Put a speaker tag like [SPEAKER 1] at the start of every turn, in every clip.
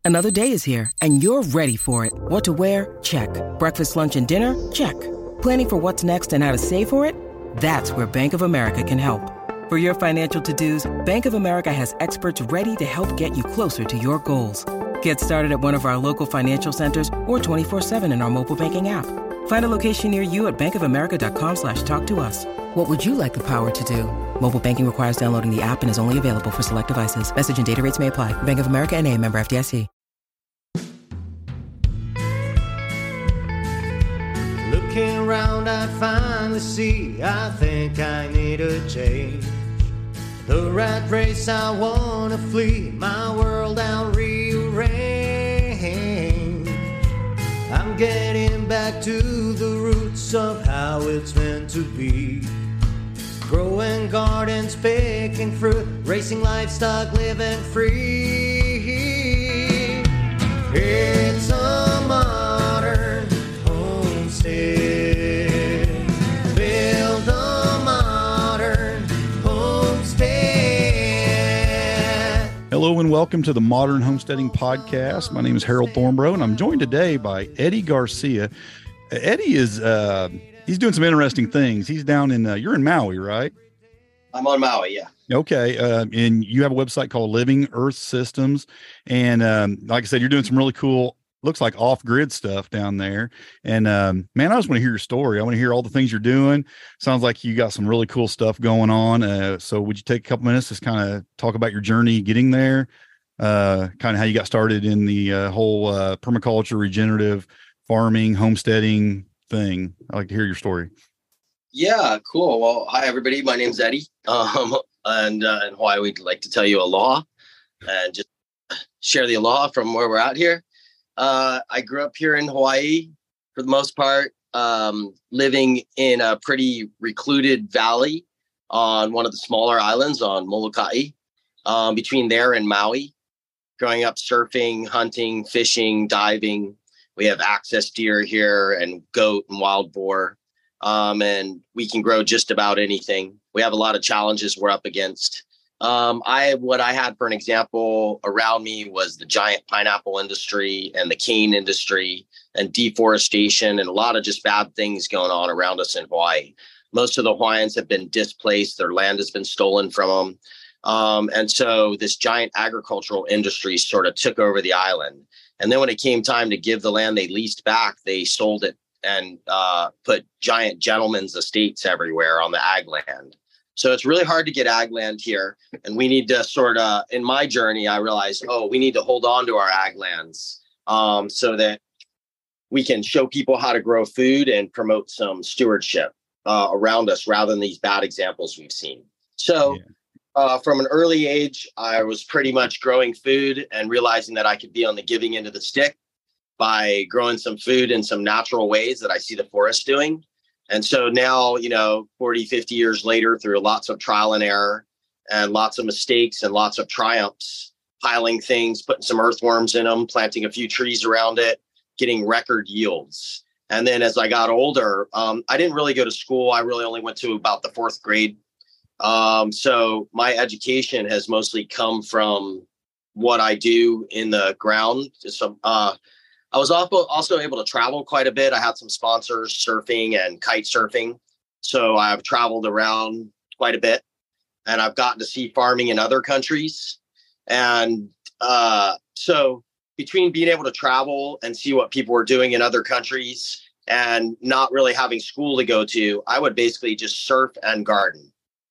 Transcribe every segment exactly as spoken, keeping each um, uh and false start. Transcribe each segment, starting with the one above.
[SPEAKER 1] Another day is here, and you're ready for it. What to wear? Check. Breakfast, lunch, and dinner? Check. Planning for what's next and how to save for it? That's where Bank of America can help. For your financial to-dos, Bank of America has experts ready to help get you closer to your goals. Get started at one of our local financial centers or twenty-four seven in our mobile banking app. Find a location near you at bankofamerica.com slash talk to us. What would you like the power to do? Mobile banking requires downloading the app and is only available for select devices. Message and data rates may apply. Bank of America N A, member F D I C.
[SPEAKER 2] Looking around, I finally see I think I need a change. The rat race, I wanna flee. My world I'll rearrange. I'm getting back to the roots of how it's meant to be. Growing gardens, picking fruit, racing livestock, living free. It's a modern homestead. Build a modern homestead.
[SPEAKER 3] Hello and welcome to the Modern Homesteading Podcast. My name is Harold Thornbrough, and I'm joined today by Eddie Garcia. Eddie is uh, he's doing some interesting things. He's down in uh, you're in Maui, right?
[SPEAKER 4] I'm on Maui, yeah.
[SPEAKER 3] Okay, uh, and you have a website called Living Earth Systems, and um, like I said, you're doing some really cool, looks like off-grid stuff down there. And um, man, I just want to hear your story. I want to hear all the things you're doing. Sounds like you got some really cool stuff going on. Uh, so would you take a couple minutes to kind of talk about your journey getting there, uh, kind of how you got started in the uh, whole uh, permaculture, regenerative farming, homesteading thing? I'd like to hear your story.
[SPEAKER 4] Yeah, cool. Well, hi, everybody. My name's Eddie. Um, and uh, in Hawaii, we'd like to tell you aloha and just share the aloha from where we're at here. Uh, I grew up here in Hawaii for the most part, um, living in a pretty recluded valley on one of the smaller islands on Molokai, um, between there and Maui. Growing up surfing, hunting, fishing, diving. We have access deer here and goat and wild boar. Um, and we can grow just about anything. We have a lot of challenges we're up against. Um, I, what I had for an example around me was the giant pineapple industry and the cane industry and deforestation and a lot of just bad things going on around us in Hawaii. Most of the Hawaiians have been displaced. Their land has been stolen from them. Um, and so this giant agricultural industry sort of took over the island. And then when it came time to give the land they leased back, they sold it and uh, put giant gentlemen's estates everywhere on the ag land. So it's really hard to get ag land here. And we need to sort of, in my journey, I realized, oh, we need to hold on to our ag lands um, so that we can show people how to grow food and promote some stewardship uh, around us rather than these bad examples we've seen. So yeah. uh, from an early age, I was pretty much growing food and realizing that I could be on the giving end of the stick by growing some food in some natural ways that I see the forest doing. And so now, you know, forty, fifty years later, through lots of trial and error and lots of mistakes and lots of triumphs, piling things, putting some earthworms in them, planting a few trees around it, getting record yields. And then as I got older, um, I didn't really go to school. I really only went to about the fourth grade. Um, so my education has mostly come from what I do in the ground. Some, uh, I was also able to travel quite a bit. I had some sponsors surfing and kite surfing. So I've traveled around quite a bit and I've gotten to see farming in other countries. And uh, so between being able to travel and see what people were doing in other countries and not really having school to go to, I would basically just surf and garden.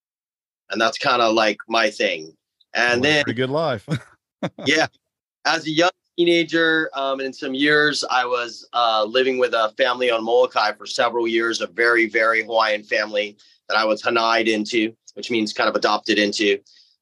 [SPEAKER 4] And that's kind of like my thing. And
[SPEAKER 3] well,
[SPEAKER 4] then
[SPEAKER 3] pretty good life.
[SPEAKER 4] Yeah. As a young teenager, um, in some years, I was uh, living with a family on Molokai for several years, a very, very Hawaiian family that I was hanai'd into, which means kind of adopted into.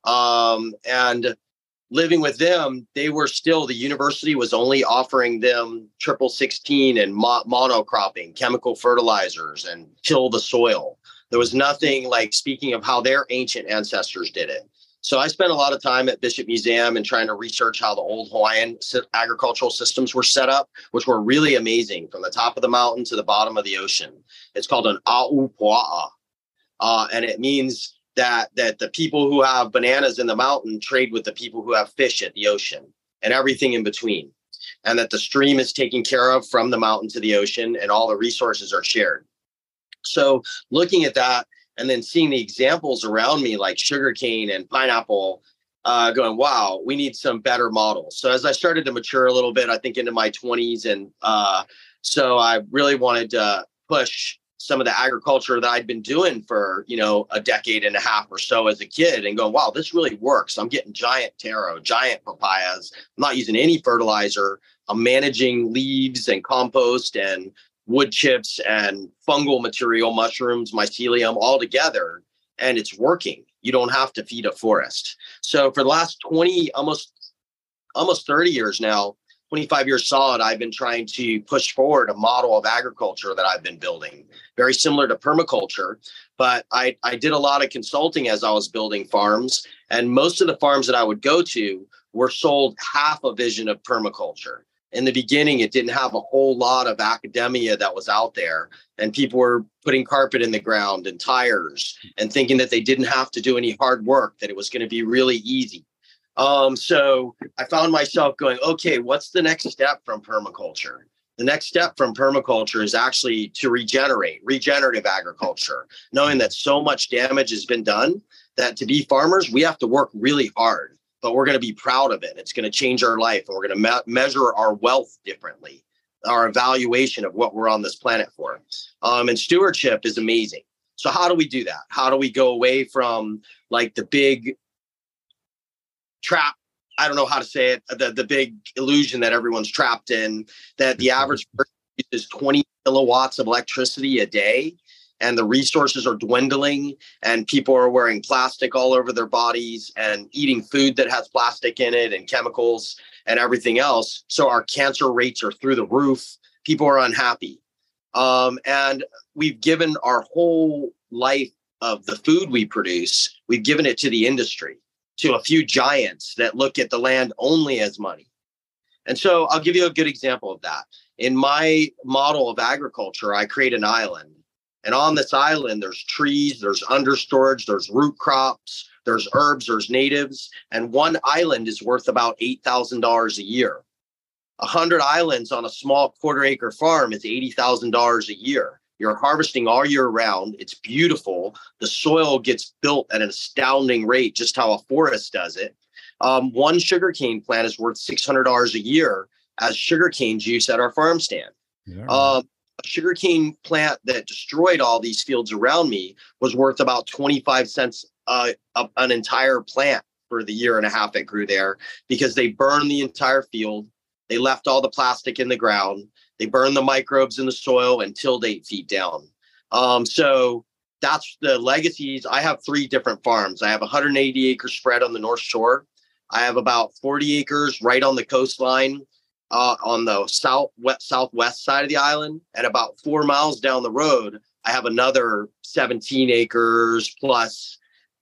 [SPEAKER 4] Um, and living with them, they were still, the university was only offering them triple sixteen and mo- monocropping, chemical fertilizers, and till the soil. There was nothing like speaking of how their ancient ancestors did it. So I spent a lot of time at Bishop Museum and trying to research how the old Hawaiian agricultural systems were set up, which were really amazing from the top of the mountain to the bottom of the ocean. It's called an a'upua'a. Uh, and it means that that the people who have bananas in the mountain trade with the people who have fish at the ocean. and everything in between, and that the stream is taken care of from the mountain to the ocean and all the resources are shared. So looking at that and then seeing the examples around me like sugarcane and pineapple, uh, going, wow, we need some better models. So as I started to mature a little bit, I think into my twenties, and uh, so I really wanted to push some of the agriculture that I'd been doing for, you know, a decade and a half or so as a kid, and going, wow, this really works. I'm getting giant taro, giant papayas. I'm not using any fertilizer. I'm managing leaves and compost and wood chips and fungal material, mushrooms, mycelium, all together, and it's working. You don't have to feed a forest. So for the last twenty, almost, almost thirty years now, twenty-five years solid, I've been trying to push forward a model of agriculture that I've been building, very similar to permaculture. But I, I did a lot of consulting as I was building farms, and most of the farms that I would go to were sold half a vision of permaculture. In the beginning, it didn't have a whole lot of academia that was out there, and people were putting carpet in the ground and tires and thinking that they didn't have to do any hard work, that it was going to be really easy. Um, so I found myself going, okay, what's the next step from permaculture? The next step from permaculture is actually to regenerate, regenerative agriculture, knowing that so much damage has been done that to be farmers, we have to work really hard, but we're going to be proud of it. It's going to change our life, and we're going to me- measure our wealth differently, our evaluation of what we're on this planet for. Um, and stewardship is amazing. So how do we do that? How do we go away from like the big trap? I don't know how to say it, the, the big illusion that everyone's trapped in, that the average person uses twenty kilowatts of electricity a day, and the resources are dwindling, and people are wearing plastic all over their bodies and eating food that has plastic in it and chemicals and everything else. So our cancer rates are through the roof. People are unhappy. Um, and we've given our whole life of the food we produce, we've given it to the industry, to a few giants that look at the land only as money. And so I'll give you a good example of that. In my model of agriculture, I create an island. And on this island, there's trees, there's understorage, there's root crops, there's herbs, there's natives. And one island is worth about eight thousand dollars a year. A hundred islands on a small quarter acre farm is eighty thousand dollars a year. You're harvesting all year round. It's beautiful. The soil gets built at an astounding rate, just how a forest does it. Um, one sugarcane plant is worth six hundred dollars a year as sugarcane juice at our farm stand. Yeah. Um, a sugarcane plant that destroyed all these fields around me was worth about twenty-five cents uh, an entire plant for the year and a half it grew there, because they burned the entire field. They left all the plastic in the ground. They burn the microbes in the soil and tilled eight feet down. Um, so that's the legacies. I have three different farms. I have a one hundred eighty acre spread on the North Shore. I have about forty acres right on the coastline uh, on the south west, southwest side of the island. And about four miles down the road, I have another seventeen acres plus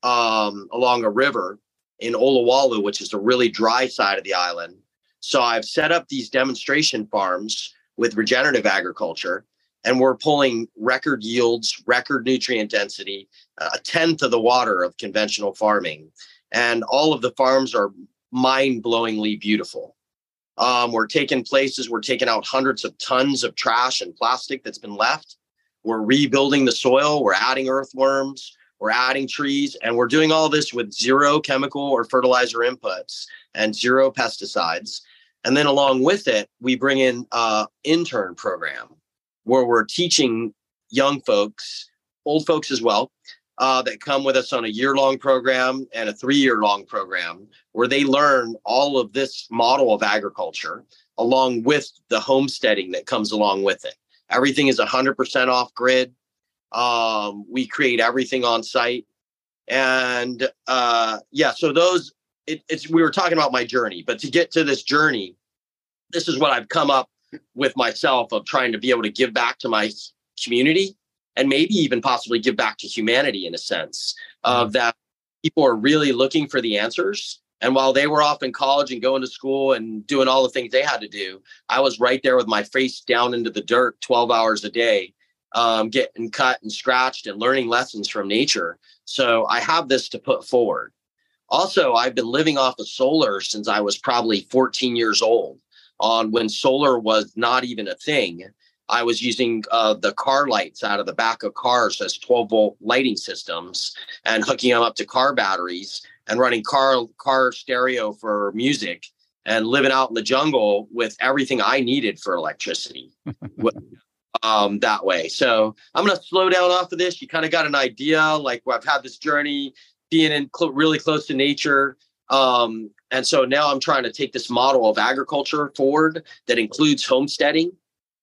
[SPEAKER 4] um, along a river in Olawalu, which is the really dry side of the island. So I've set up these demonstration farms with regenerative agriculture, and we're pulling record yields, record nutrient density, a tenth of the water of conventional farming. And all of the farms are mind-blowingly beautiful. Um, we're taking places, we're taking out hundreds of tons of trash and plastic that's been left. We're rebuilding the soil, we're adding earthworms, we're adding trees, and we're doing all this with zero chemical or fertilizer inputs and zero pesticides. And then along with it, we bring in an intern program where we're teaching young folks, old folks as well, uh, that come with us on a year-long program and a three-year-long program where they learn all of this model of agriculture along with the homesteading that comes along with it. Everything is one hundred percent off grid. Um, we create everything on site. And uh, yeah, so those, It, it's we were talking about my journey, but to get to this journey, this is what I've come up with myself of trying to be able to give back to my community and maybe even possibly give back to humanity in a sense of mm-hmm. that people are really looking for the answers. And while they were off in college and going to school and doing all the things they had to do, I was right there with my face down into the dirt twelve hours a day, um, getting cut and scratched and learning lessons from nature. So I have this to put forward. Also, I've been living off of solar since I was probably fourteen years old. On when solar was not even a thing, I was using uh, the car lights out of the back of cars as twelve volt lighting systems and hooking them up to car batteries and running car car stereo for music and living out in the jungle with everything I needed for electricity um, that way. So I'm going to slow down off of this. You kind of got an idea, like I've had this journey being in cl- really close to nature. Um, and so now I'm trying to take this model of agriculture forward that includes homesteading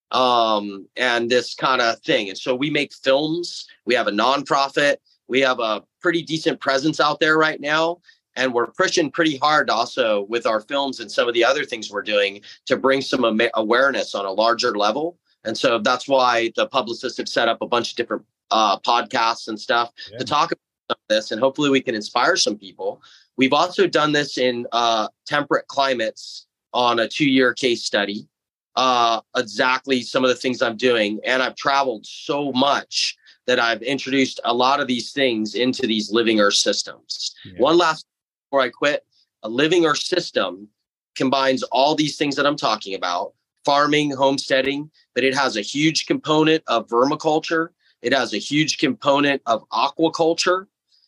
[SPEAKER 4] um, and this kind of thing. And so we make films. We have a nonprofit. We have a pretty decent presence out there right now. And we're pushing pretty hard also with our films and some of the other things we're doing to bring some am- awareness on a larger level. And so that's why the publicists have set up a bunch of different uh, podcasts and stuff yeah. to talk about this. And hopefully we can inspire some people. We've also done this in uh, temperate climates on a two-year case study, uh, exactly some of the things I'm doing. And I've traveled so much that I've introduced a lot of these things into these living earth systems. Yeah. One last before I quit, a living earth system combines all these things that I'm talking about, farming, homesteading, but it has a huge component of vermiculture. It has a huge component of aquaculture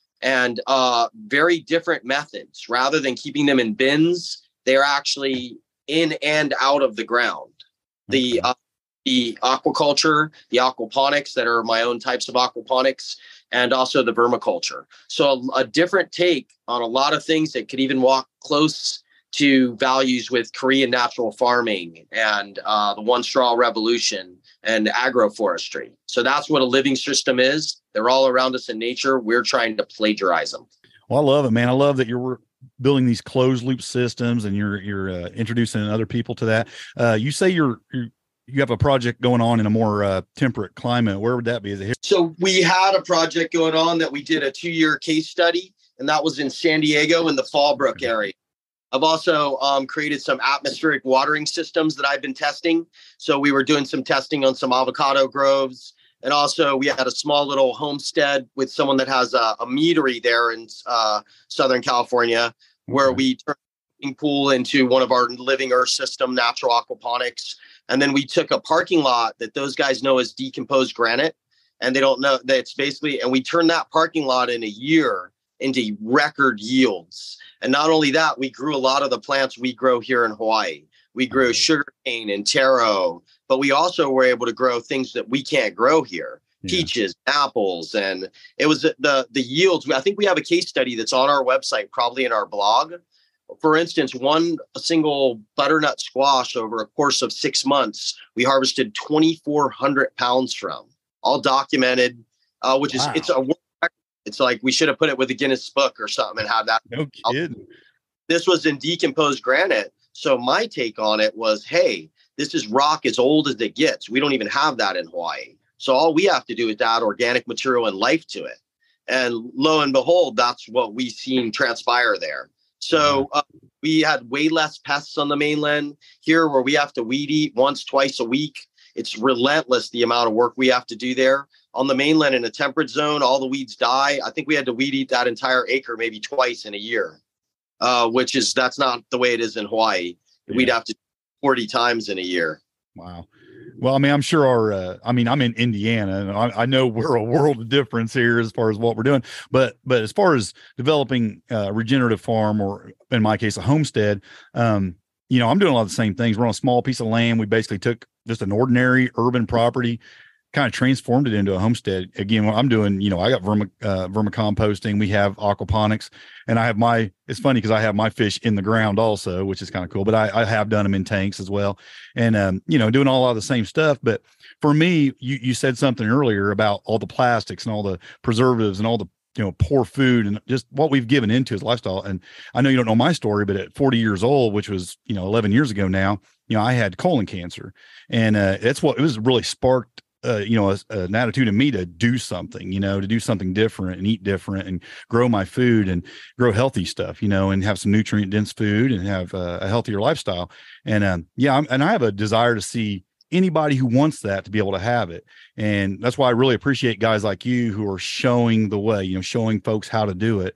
[SPEAKER 4] and uh, very different methods. Rather than keeping them in bins, they're actually in and out of the ground. The, uh, the aquaculture, the aquaponics that are my own types of aquaponics, and also the vermiculture. So a, a different take on a lot of things that could even walk close to values with Korean natural farming and uh, the one straw revolution and agroforestry. So that's what a living system is. They're all around us in nature. We're trying to plagiarize them.
[SPEAKER 3] Well, I love it, man. I love that you're building these closed loop systems and you're, you're uh, introducing other people to that. Uh, you say you're, you're, you have a project going on in a more uh, temperate climate. Where would that be? Is it here?
[SPEAKER 4] So we had a project going on that we did a two-year case study, and that was in San Diego in the Fallbrook area. I've also um, created some atmospheric watering systems that I've been testing. So we were doing some testing on some avocado groves. And also we had a small little homestead with someone that has a, a meadery there in uh, Southern California, where okay. we turned the pool into one of our living earth system, natural aquaponics. And then we took a parking lot that those guys know as decomposed granite. And they don't know that it's basically, and we turned that parking lot in a year into record yields. And not only that, we grew a lot of the plants we grow here in Hawaii. We grew sugarcane and taro, but we also were able to grow things that we can't grow here. Yeah. Peaches, apples, and it was the the yields. I think we have a case study that's on our website, probably in our blog. For instance, one single butternut squash over a course of six months, we harvested twenty-four hundred pounds from, all documented, uh, which wow. is, it's a It's like we should have put it with the Guinness Book or something and have that.
[SPEAKER 3] No kidding.
[SPEAKER 4] This was in decomposed granite. So my take on it was, hey, this is rock as old as it gets. We don't even have that in Hawaii. So all we have to do is add organic material and life to it. And lo and behold, that's what we've seen transpire there. So uh, we had way less pests on the mainland here, where we have to weed eat once, twice a week. It's relentless, the amount of work we have to do there. On the mainland in a temperate zone, all the weeds die. I think we had to weed eat that entire acre maybe twice in a year, uh, which is, that's not the way it is in Hawaii. Yeah. We'd have to forty times in a year.
[SPEAKER 3] Wow. Well, I mean, I'm sure our, uh, I mean, I'm in Indiana and I, I know we're a world of difference here as far as what we're doing, but, but as far as developing a regenerative farm, or in my case, a homestead, um, you know, I'm doing a lot of the same things. We're on a small piece of land. We basically took just an ordinary urban property, kind of transformed it into a homestead. Again, what I'm doing, you know, I got vermi, uh, vermicomposting. We have aquaponics, and I have my, it's funny because I have my fish in the ground also, which is kind of cool, but I, I have done them in tanks as well. And, um, you know, doing all of the same stuff. But for me, you, you said something earlier about all the plastics and all the preservatives and all the, you know, poor food and just what we've given into his lifestyle. And I know you don't know my story, but at forty years old, which was, you know, eleven years ago now, you know, I had colon cancer, and uh, that's what it was really sparked. Uh, you know, a, an attitude in me to do something, you know, to do something different and eat different and grow my food and grow healthy stuff, you know, and have some nutrient dense food and have uh, a healthier lifestyle. And um, yeah, I'm, and I have a desire to see anybody who wants that to be able to have it. And that's why I really appreciate guys like you who are showing the way, you know, showing folks how to do it.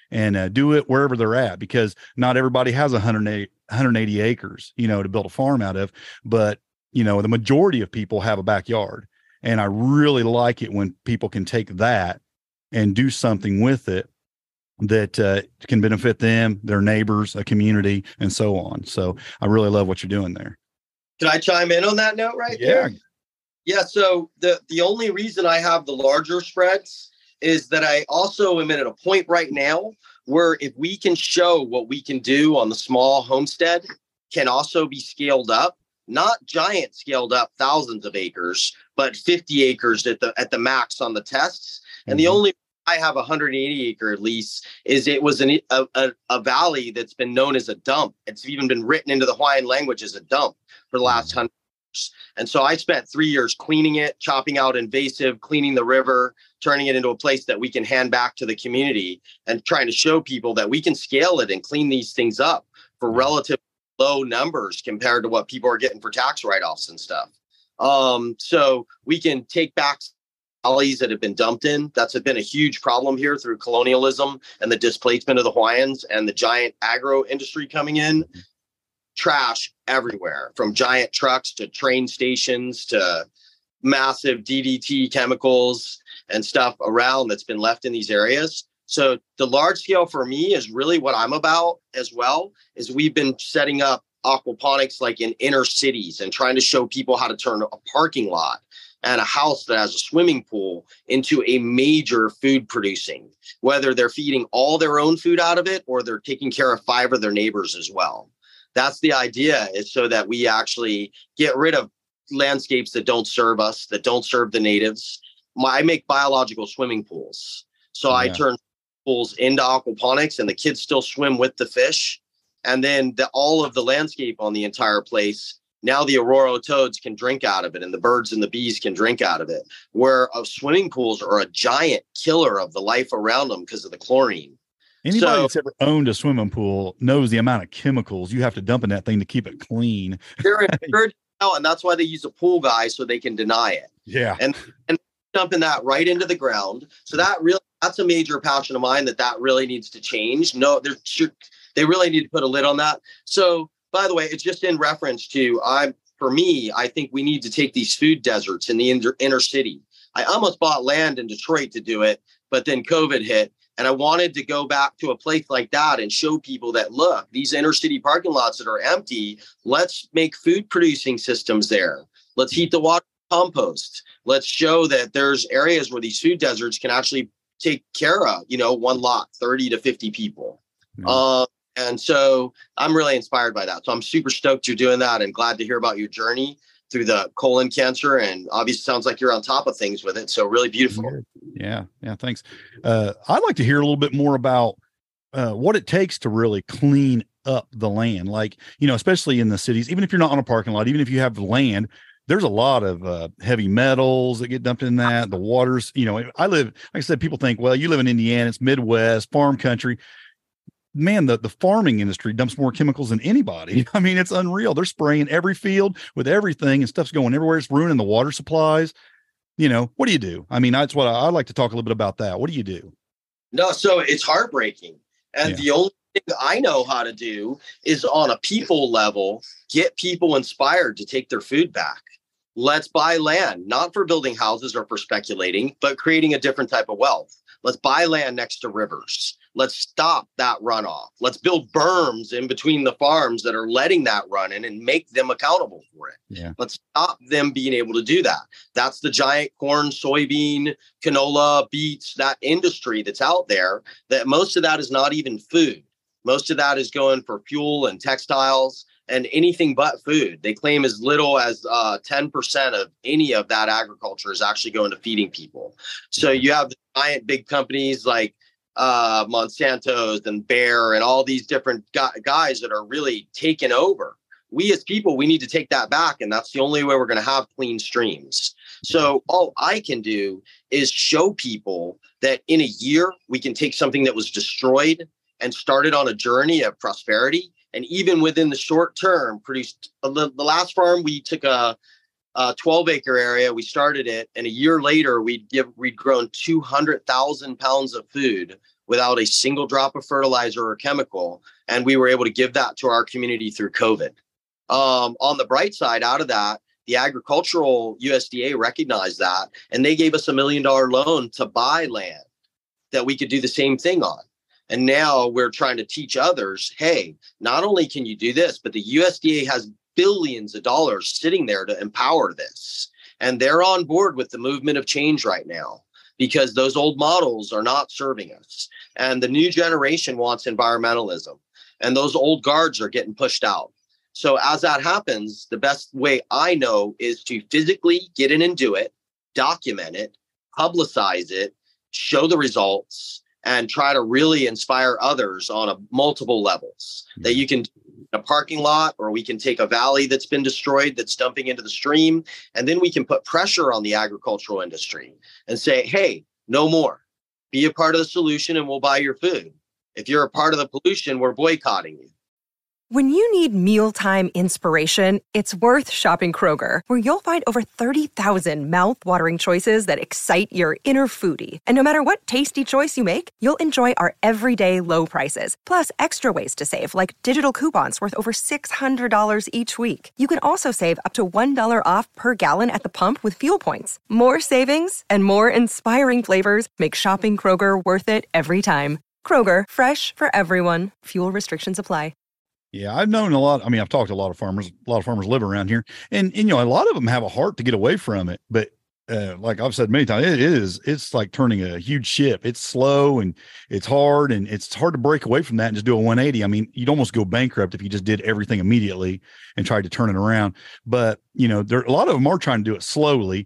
[SPEAKER 3] and uh, do it wherever they're at, because not everybody has one hundred eighty acres, you know, to build a farm out of. But, you know, the majority of people have a backyard. And I really like it when people can take that and do something with it that uh, can benefit them, their neighbors, a community, and so on. So I really love what you're doing there.
[SPEAKER 4] Can I chime in on that note right
[SPEAKER 3] yeah.
[SPEAKER 4] there? Yeah. So the, the only reason I have the larger spreads is that I also am at a point right now where if we can show what we can do on the small homestead can also be scaled up, not giant scaled up thousands of acres, but fifty acres at the at the max on the tests. And mm-hmm. the only I have a one hundred eighty acre lease is it was an, a, a, a valley that's been known as a dump. It's even been written into the Hawaiian language as a dump for the last hundred years. And so I spent three years cleaning it, chopping out invasive, cleaning the river, turning it into a place that we can hand back to the community, and trying to show people that we can scale it and clean these things up for relatively low numbers compared to what people are getting for tax write-offs and stuff. Um, so we can take back valleys that have been dumped in. That's been a huge problem here through colonialism and the displacement of the Hawaiians and the giant agro industry coming in. Trash everywhere, from giant trucks to train stations to massive D D T chemicals and stuff around that's been left in these areas. So the large scale for me is really what I'm about as well, is we've been setting up aquaponics like in inner cities and trying to show people how to turn a parking lot and a house that has a swimming pool into a major food producing, whether they're feeding all their own food out of it or they're taking care of five of their neighbors as well. That's the idea, is so that we actually get rid of landscapes that don't serve us, that don't serve the natives. I make biological swimming pools. So yeah. I turn pools into aquaponics and the kids still swim with the fish. And then the, all of the landscape on the entire place, now the Aurora toads can drink out of it and the birds and the bees can drink out of it, where uh, swimming pools are a giant killer of the life around them because of the chlorine.
[SPEAKER 3] Anybody
[SPEAKER 4] so,
[SPEAKER 3] that's ever owned a swimming pool knows the amount of chemicals you have to dump in that thing to keep it clean.
[SPEAKER 4] They're encouraged, and that's why they use a pool guy, so they can deny it.
[SPEAKER 3] Yeah.
[SPEAKER 4] And and dumping that right into the ground. So that really, that's a major passion of mine, that that really needs to change. No, there should, they really need to put a lid on that. So by the way, it's just in reference to, I, for me, I think we need to take these food deserts in the inner, inner city. I almost bought land in Detroit to do it, but then COVID hit. And I wanted to go back to a place like that and show people that, look, these inner city parking lots that are empty, let's make food producing systems there. Let's heat the water, compost. Let's show that there's areas where these food deserts can actually take care of, you know, one lot, thirty to fifty people. Mm-hmm. Uh, and so I'm really inspired by that. So I'm super stoked you're doing that and glad to hear about your journey through the colon cancer. And obviously sounds like you're on top of things with it. So really beautiful.
[SPEAKER 3] Yeah. Yeah. Thanks. Uh, I'd like to hear a little bit more about uh, what it takes to really clean up the land. Like, you know, especially in the cities, even if you're not on a parking lot, even if you have land, there's a lot of uh, heavy metals that get dumped in that. The waters, you know, I live, like I said, people think, well, you live in Indiana, it's Midwest, farm country. Man, the, the farming industry dumps more chemicals than anybody. I mean, it's unreal. They're spraying every field with everything and stuff's going everywhere. It's ruining the water supplies. You know, what do you do? I mean, that's what I, I'd like to talk a little bit about that. What do you do?
[SPEAKER 4] No, so it's heartbreaking. And yeah. the only thing I know how to do is on a people level, get people inspired to take their food back. Let's buy land, not for building houses or for speculating, but creating a different type of wealth. Let's buy land next to rivers. Let's stop that runoff. Let's build berms in between the farms that are letting that run in and make them accountable for it.
[SPEAKER 3] Yeah.
[SPEAKER 4] Let's stop them being able to do that. That's the giant corn, soybean, canola, beets, that industry that's out there, that most of that is not even food. Most of that is going for fuel and textiles and anything but food. They claim as little as uh, ten percent of any of that agriculture is actually going to feeding people. So you have the giant big companies like uh, Monsanto's and Bayer and all these different gu- guys that are really taking over. We as people, we need to take that back. And that's the only way we're going to have clean streams. So all I can do is show people that in a year, we can take something that was destroyed and start it on a journey of prosperity. And even within the short term, produced uh, the, the last farm, we took a, a twelve acre area. We started it. And a year later, we'd give, we'd grown two hundred thousand pounds of food without a single drop of fertilizer or chemical. And we were able to give that to our community through COVID. Um, on the bright side, out of that, the agricultural U S D A recognized that, and they gave us a million dollar loan to buy land that we could do the same thing on. And now we're trying to teach others, hey, not only can you do this, but the U S D A has billions of dollars sitting there to empower this. And they're on board with the movement of change right now, because those old models are not serving us. And the new generation wants environmentalism, and those old guards are getting pushed out. So as that happens, the best way I know is to physically get in and do it, document it, publicize it, show the results, and try to really inspire others on a multiple levels. That you can a parking lot, or we can take a valley that's been destroyed, that's dumping into the stream, and then we can put pressure on the agricultural industry and say, hey, no more. Be a part of the solution and we'll buy your food. If you're a part of the pollution, we're boycotting you.
[SPEAKER 5] When you need mealtime inspiration, it's worth shopping Kroger, where you'll find over thirty thousand mouth-watering choices that excite your inner foodie. And no matter what tasty choice you make, you'll enjoy our everyday low prices, plus extra ways to save, like digital coupons worth over six hundred dollars each week. You can also save up to one dollar off per gallon at the pump with fuel points. More savings and more inspiring flavors make shopping Kroger worth it every time. Kroger, fresh for everyone. Fuel restrictions apply.
[SPEAKER 3] Yeah, I've known a lot. I mean, I've talked to a lot of farmers. A lot of farmers live around here, and, and you know, a lot of them have a heart to get away from it. But uh, like I've said many times, it is it's like turning a huge ship. It's slow and it's hard, and it's hard to break away from that and just do a one eighty. I mean, you'd almost go bankrupt if you just did everything immediately and tried to turn it around. But you know, there a lot of them are trying to do it slowly.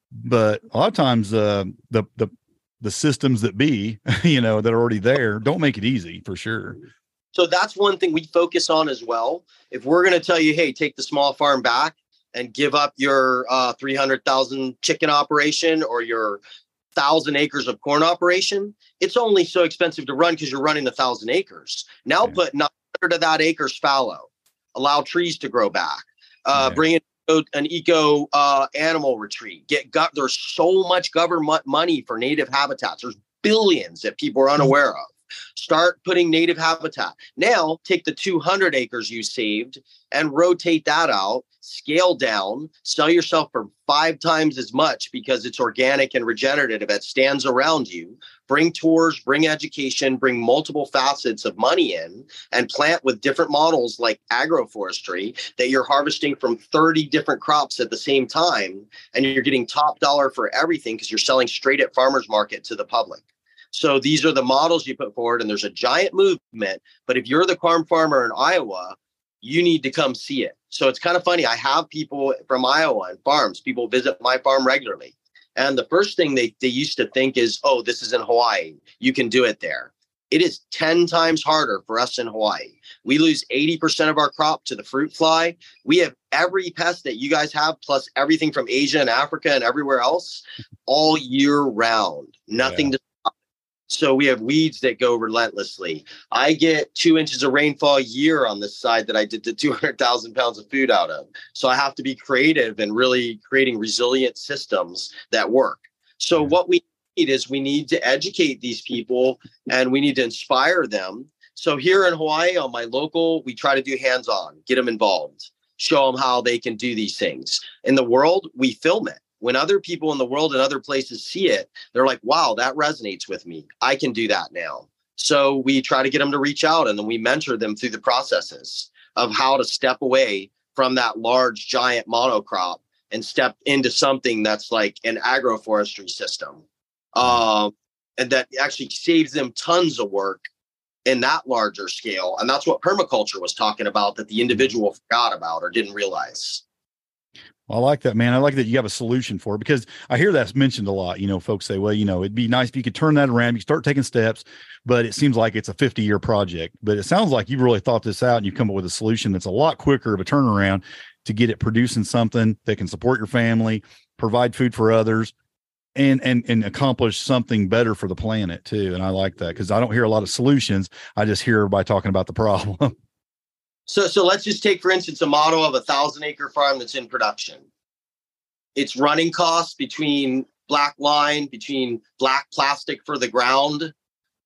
[SPEAKER 3] But a lot of times, uh, the the the systems that be, you know, that are already there don't make it easy for sure.
[SPEAKER 4] So that's one thing we focus on as well. If we're going to tell you, hey, take the small farm back and give up your uh, three hundred thousand chicken operation or your thousand acres of corn operation, it's only so expensive to run because you're running a thousand acres. Now yeah. Put nine hundred of that acres fallow, allow trees to grow back, uh, yeah. bring in an eco uh, animal retreat. Get go- There's so much government money for native habitats. There's billions that people are unaware of. Start putting native habitat. Now take the two hundred acres you saved and rotate that out, scale down, sell yourself for five times as much because it's organic and regenerative. It stands around you. Bring tours, bring education, bring multiple facets of money in, and plant with different models like agroforestry that you're harvesting from thirty different crops at the same time. And you're getting top dollar for everything because you're selling straight at farmers market to the public. So these are the models you put forward, and there's a giant movement. But if you're the farm farmer in Iowa, you need to come see it. So it's kind of funny. I have people from Iowa and farms. People visit my farm regularly. And the first thing they, they used to think is, oh, this is in Hawaii. You can do it there. It is ten times harder for us in Hawaii. We lose eighty percent of our crop to the fruit fly. We have every pest that you guys have, plus everything from Asia and Africa and everywhere else all year round. Nothing yeah. to So we have weeds that go relentlessly. I get two inches of rainfall a year on this side that I did the two hundred thousand pounds of food out of. So I have to be creative and really creating resilient systems that work. So yeah. what we need is we need to educate these people and we need to inspire them. So here in Hawaii, on my local, we try to do hands-on, get them involved, show them how they can do these things. In the world, we film it. When other people in the world and other places see it, they're like, wow, that resonates with me. I can do that now. So we try to get them to reach out, and then we mentor them through the processes of how to step away from that large, giant monocrop and step into something that's like an agroforestry system. Um, and that actually saves them tons of work in that larger scale. And that's what permaculture was talking about that the individual forgot about or didn't realize.
[SPEAKER 3] I like that, man. I like that you have a solution for it, because I hear that's mentioned a lot. You know, folks say, well, you know, it'd be nice if you could turn that around, you start taking steps, but it seems like it's a fifty year project. But it sounds like you've really thought this out and you've come up with a solution that's a lot quicker of a turnaround to get it producing something that can support your family, provide food for others, and, and, and accomplish something better for the planet too. And I like that, because I don't hear a lot of solutions. I just hear everybody talking about the problem.
[SPEAKER 4] So so let's just take, for instance, a model of a thousand acre farm that's in production. Its running costs between black line, between black plastic for the ground,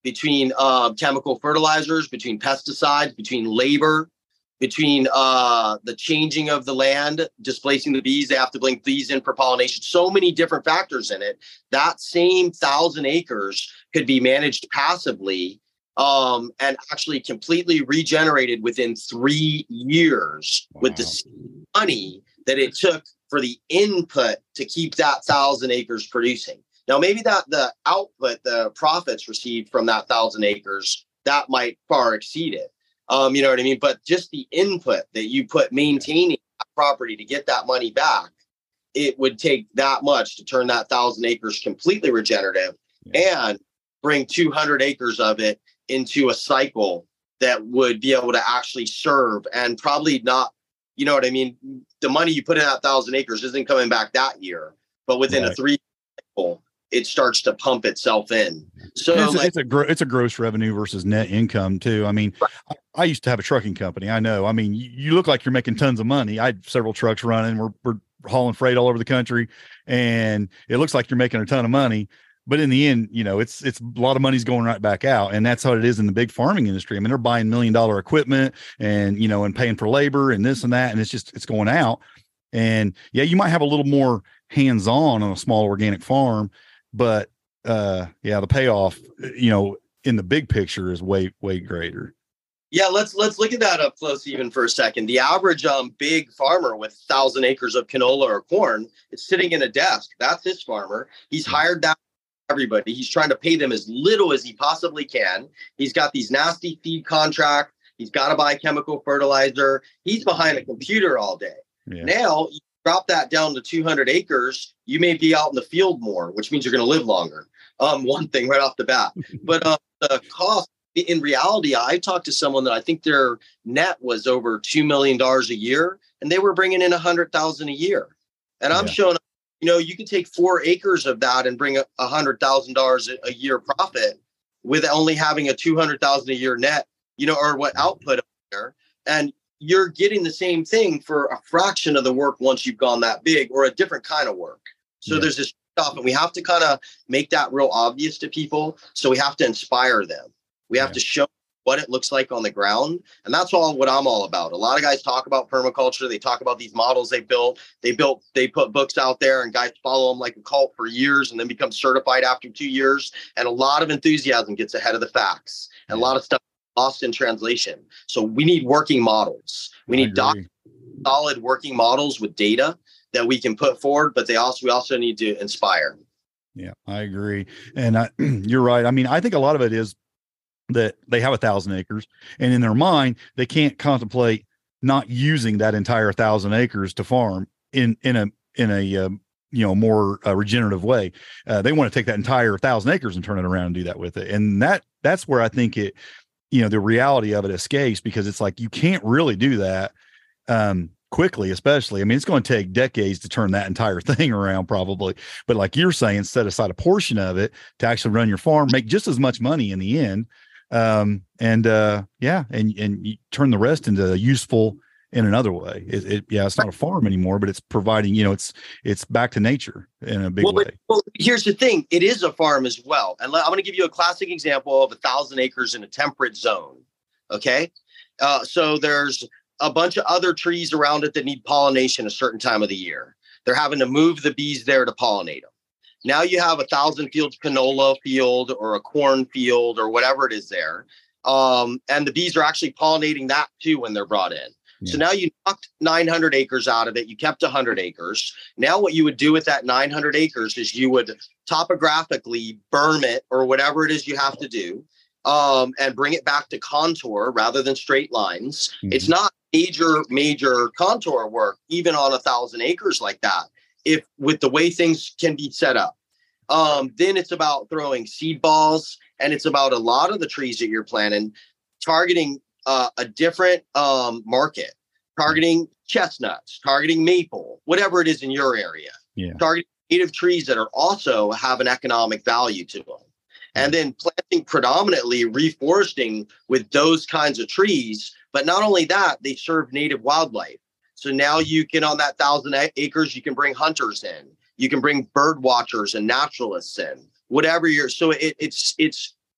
[SPEAKER 4] between uh, chemical fertilizers, between pesticides, between labor, between uh, the changing of the land, displacing the bees. They have to bring bees in for pollination. So many different factors in it. That same thousand acres could be managed passively um, and actually completely regenerated within three years wow. with the money that it took for the input to keep that thousand acres producing. Now, maybe that the output, the profits received from that thousand acres, that might far exceed it. Um, you know what I mean? But just the input that you put maintaining that property to get that money back, it would take that much to turn that thousand acres completely regenerative yeah. and bring two hundred acres of it into a cycle that would be able to actually serve and probably not, you know what I mean? The money you put in that thousand acres isn't coming back that year, but within right. a three cycle, it starts to pump itself in. So
[SPEAKER 3] it's,
[SPEAKER 4] like,
[SPEAKER 3] it's a gro- it's a gross revenue versus net income too. I mean, I, I used to have a trucking company. I know. I mean, you, you look like you're making tons of money. I had several trucks running. We're we're hauling freight all over the country, and it looks like you're making a ton of money. But in the end, you know, it's it's a lot of money's going right back out, and that's how it is in the big farming industry. I mean, they're buying million dollar equipment, and you know, and paying for labor and this and that, and it's just it's going out. And yeah, you might have a little more hands on on a small organic farm. But uh, yeah, the payoff, you know, in the big picture is way, way greater.
[SPEAKER 4] Yeah, let's let's look at that up close even for a second. The average um big farmer with thousand acres of canola or corn is sitting in a desk. That's his farmer. He's hired that everybody. He's trying to pay them as little as he possibly can. He's got these nasty feed contracts. He's got to buy chemical fertilizer. He's behind a computer all day. Yeah. Now, you drop that down to two hundred acres, you may be out in the field more, which means you're going to live longer. Um, one thing right off the bat. But uh, the cost, in reality, I talked to someone that I think their net was over two million dollars a year, and they were bringing in one hundred thousand dollars a year. And I'm yeah. showing, you know, you could take four acres of that and bring a one hundred thousand dollars a year profit with only having a two hundred thousand dollars a year net, you know, or what output there. And you're getting the same thing for a fraction of the work once you've gone that big, or a different kind of work. So yeah. there's this stuff, and we have to kind of make that real obvious to people. So we have to inspire them. We have yeah. to show what it looks like on the ground. And that's all what I'm all about. A lot of guys talk about permaculture. They talk about these models they built. They built, they put books out there, and guys follow them like a cult for years and then become certified after two years. And a lot of enthusiasm gets ahead of the facts, and yeah. a lot of stuff lost in translation. So we need working models. We need doc- solid working models with data that we can put forward, but they also, we also need to inspire.
[SPEAKER 3] Yeah, I agree. And I, you're right. I mean, I think a lot of it is that they have a thousand acres, and in their mind, they can't contemplate not using that entire thousand acres to farm in, in a, in a, um, you know, more uh, regenerative way. Uh, they want to take that entire thousand acres and turn it around and do that with it. And that, that's where I think it, you know, the reality of it escapes, because it's like, you can't really do that um, quickly, especially. I mean, it's going to take decades to turn that entire thing around probably. But like you're saying, set aside a portion of it to actually run your farm, make just as much money in the end. Um, and uh, yeah, and, and you turn the rest into useful in another way. It, it, yeah, it's not a farm anymore, but it's providing, you know, it's, it's back to nature in a big
[SPEAKER 4] well,
[SPEAKER 3] way.
[SPEAKER 4] But, well, here's the thing. It is a farm as well. And I'm going to give you a classic example of a thousand acres in a temperate zone. Okay. Uh, so there's a bunch of other trees around it that need pollination a certain time of the year. They're having to move the bees there to pollinate them. Now you have a thousand fields canola field or a corn field or whatever it is there. Um, and the bees are actually pollinating that too when they're brought in. So now you knocked nine hundred acres out of it. You kept one hundred acres. Now what you would do with that nine hundred acres is you would topographically berm it, or whatever it is you have to do, um, and bring it back to contour rather than straight lines. Mm-hmm. It's not major, major contour work, even on a thousand acres like that, if with the way things can be set up. Um, then it's about throwing seed balls, and it's about a lot of the trees that you're planting, targeting Uh, a different um, market, targeting chestnuts, targeting maple, whatever it is in your area,
[SPEAKER 3] yeah.
[SPEAKER 4] targeting native trees that are also have an economic value to them. And then planting predominantly reforesting with those kinds of trees. But not only that, they serve native wildlife. So now you can, on that thousand acres, you can bring hunters in, you can bring bird watchers and naturalists in, whatever you're, so it, it's, it's,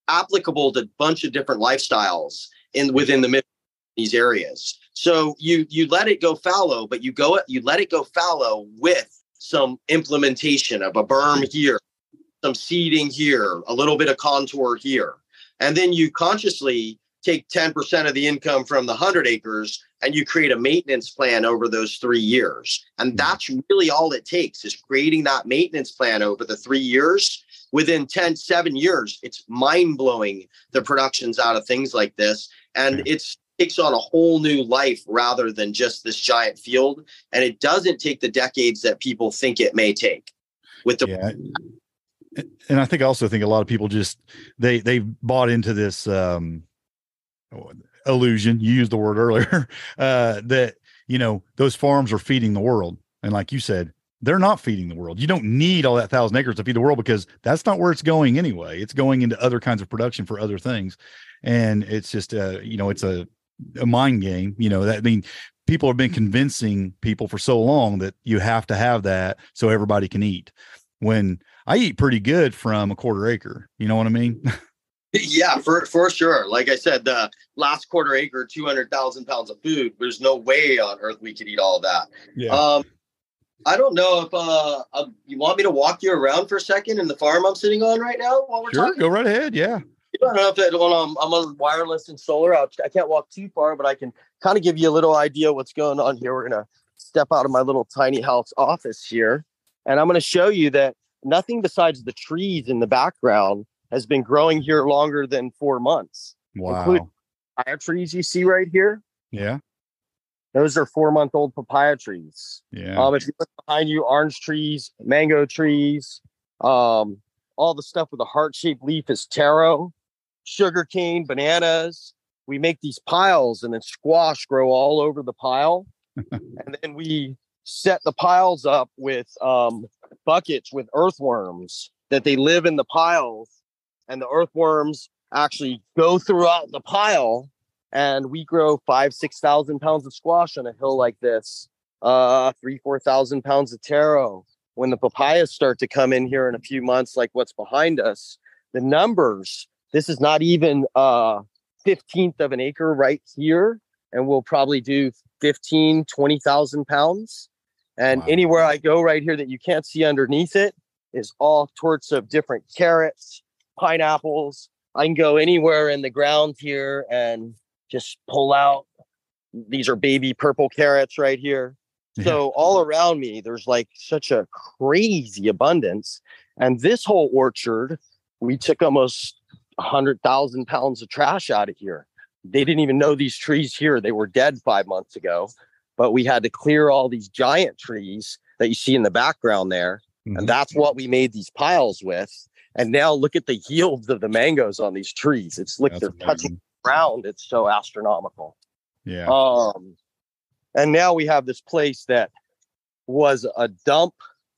[SPEAKER 4] applicable to a bunch of different lifestyles in within the mid these areas. So you you let it go fallow, but you go you let it go fallow with some implementation of a berm here, some seeding here, a little bit of contour here. And then you consciously take ten percent of the income from the one hundred acres and you create a maintenance plan over those three years. And that's really all it takes, is creating that maintenance plan over the three years. Within ten, seven years, it's mind-blowing the productions out of things like this. And yeah. it's takes on a whole new life rather than just this giant field. And it doesn't take the decades that people think it may take with the
[SPEAKER 3] yeah. And I think I also think a lot of people just they they bought into this um illusion. You used the word earlier, uh, that, you know, those farms are feeding the world. And like you said, they're not feeding the world. You don't need all that thousand acres to feed the world, because that's not where it's going anyway. It's going into other kinds of production for other things. And it's just, uh, you know, it's a, a mind game, you know, that, I mean, people have been convincing people for so long that you have to have that so everybody can eat, when I eat pretty good from a quarter acre. You know what I mean?
[SPEAKER 4] Yeah, for, for sure. Like I said, the last quarter acre, two hundred thousand pounds of food, there's no way on earth we could eat all of that.
[SPEAKER 3] Yeah. Um,
[SPEAKER 4] I don't know if uh, uh, you want me to walk you around for a second in the farm I'm sitting on right now while we're
[SPEAKER 3] sure,
[SPEAKER 4] talking?
[SPEAKER 3] Go right ahead. Yeah.
[SPEAKER 4] I don't know if it, when I'm, I'm on wireless and solar, I'll, I can't walk too far, but I can kind of give you a little idea what's going on here. We're going to step out of my little tiny house office here, and I'm going to show you that nothing besides the trees in the background has been growing here longer than four months.
[SPEAKER 3] Wow.
[SPEAKER 4] Including papaya trees you see right here.
[SPEAKER 3] Yeah.
[SPEAKER 4] Those are four month old papaya trees.
[SPEAKER 3] Yeah.
[SPEAKER 4] Um, if you look behind you, orange trees, mango trees, um, all the stuff with a heart shaped leaf is taro, sugar cane, bananas. We make these piles, and then squash grow all over the pile. And then we set the piles up with um, buckets with earthworms that they live in the piles. And the earthworms actually go throughout the pile, and we grow five, six thousand pounds of squash on a hill like this. Uh, three, four thousand pounds of taro. When the papayas start to come in here in a few months, like what's behind us, the numbers. This is not even a fifteenth of an acre right here, and we'll probably do fifteen, twenty thousand pounds. And wow. Anywhere I go right here that you can't see underneath it is all sorts of different carrots, pineapples. I can go anywhere in the ground here and just pull out. These are baby purple carrots right here. Yeah. So all around me, there's like such a crazy abundance. And this whole orchard, we took almost one hundred thousand pounds of trash out of here. They didn't even know these trees here. They were dead five months ago. But we had to clear all these giant trees that you see in the background there. Mm-hmm. And that's what we made these piles with. And now look at the yields of the mangoes on these trees. It's like they're touching the ground. It's so astronomical.
[SPEAKER 3] Yeah.
[SPEAKER 4] Um, and now we have this place that was a dump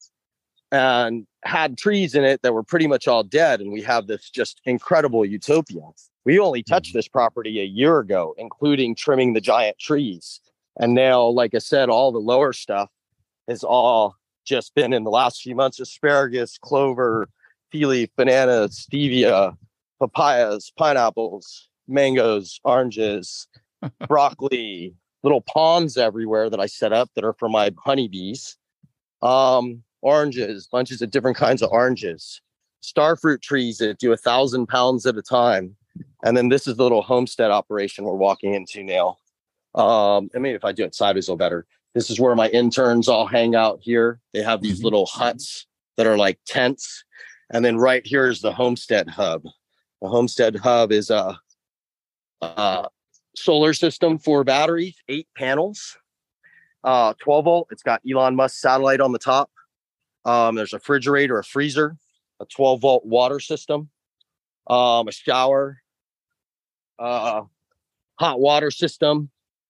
[SPEAKER 4] and had trees in it that were pretty much all dead. And we have this just incredible utopia. We only touched mm-hmm. this property a year ago, including trimming the giant trees. And now, like I said, all the lower stuff has all just been in the last few months: asparagus, clover, tea leaf, bananas, stevia, papayas, pineapples, mangoes, oranges, broccoli, little ponds everywhere that I set up that are for my honeybees. Um, oranges, bunches of different kinds of oranges, star fruit trees that do a thousand pounds at a time. And then this is the little homestead operation we're walking into now. Um, I mean, if I do it sideways, it'll better. This is where my interns all hang out here. They have these little huts that are like tents. And then right here is the homestead hub. The homestead hub is a, a solar system for batteries, eight panels, uh, twelve volt. It's got Elon Musk satellite on the top. Um, there's a refrigerator, a freezer, a twelve volt water system, um, a shower, uh, hot water system.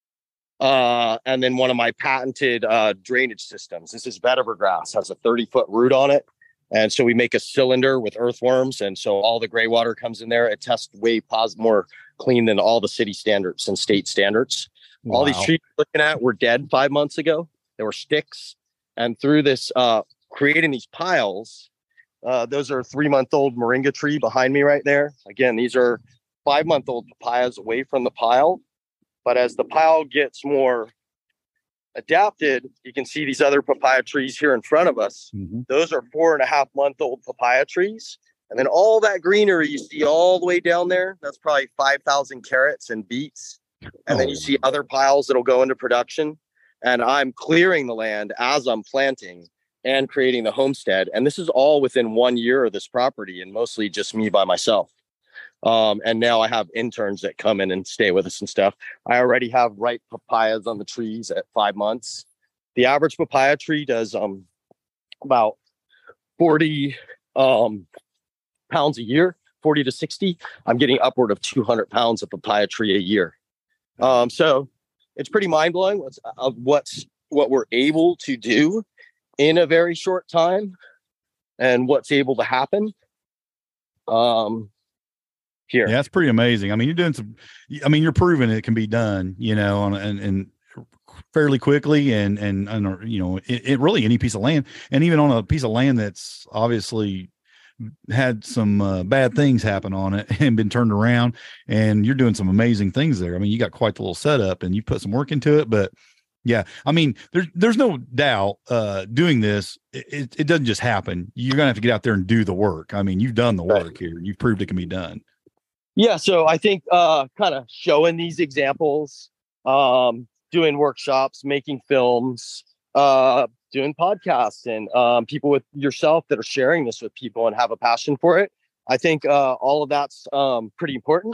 [SPEAKER 4] Uh, and then one of my patented uh, drainage systems. This is vetiver grass, has a thirty foot root on it. And so we make a cylinder with earthworms. And so all the gray water comes in there. It tests way pos- more clean than all the city standards and state standards. Wow. All these trees you're looking at were dead five months ago. They were sticks. And through this, uh, creating these piles,
[SPEAKER 6] Uh, those are three-month-old moringa tree behind me right there. Again, these are five-month-old papayas away from the pile. But as the pile gets more adapted, you can see these other papaya trees here in front of us. Mm-hmm. Those are four and a half month old papaya trees. And then all that greenery you see all the way down there, that's probably five thousand carrots and beets. And oh. then you see other piles that'll go into production. And I'm clearing the land as I'm planting and creating the homestead. And this is all within one year of this property, and mostly just me by myself. Um, and now I have interns that come in and stay with us and stuff. I already have ripe papayas on the trees at five months. The average papaya tree does um, about forty um, pounds a year, forty to sixty. I'm getting upward of two hundred pounds of papaya tree a year. Um, so it's pretty mind blowing what's, of what's what we're able to do in a very short time and what's able to happen. Um, Here.
[SPEAKER 3] Yeah, that's pretty amazing. I mean, you're doing some, I mean, you're proving it can be done, you know, on and, and fairly quickly and, and, and you know, it, it really any piece of land, and even on a piece of land that's obviously had some uh, bad things happen on it and been turned around, and you're doing some amazing things there. I mean, you got quite the little setup and you put some work into it, but yeah, I mean, there's, there's no doubt uh, doing this. It, it doesn't just happen. You're going to have to get out there and do the work. I mean, you've done the work right. here. You've proved it can be done.
[SPEAKER 6] Yeah, so I think uh, kind of showing these examples, um, doing workshops, making films, uh, doing podcasts, and um, people with yourself that are sharing this with people and have a passion for it. I think uh, all of that's um, pretty important.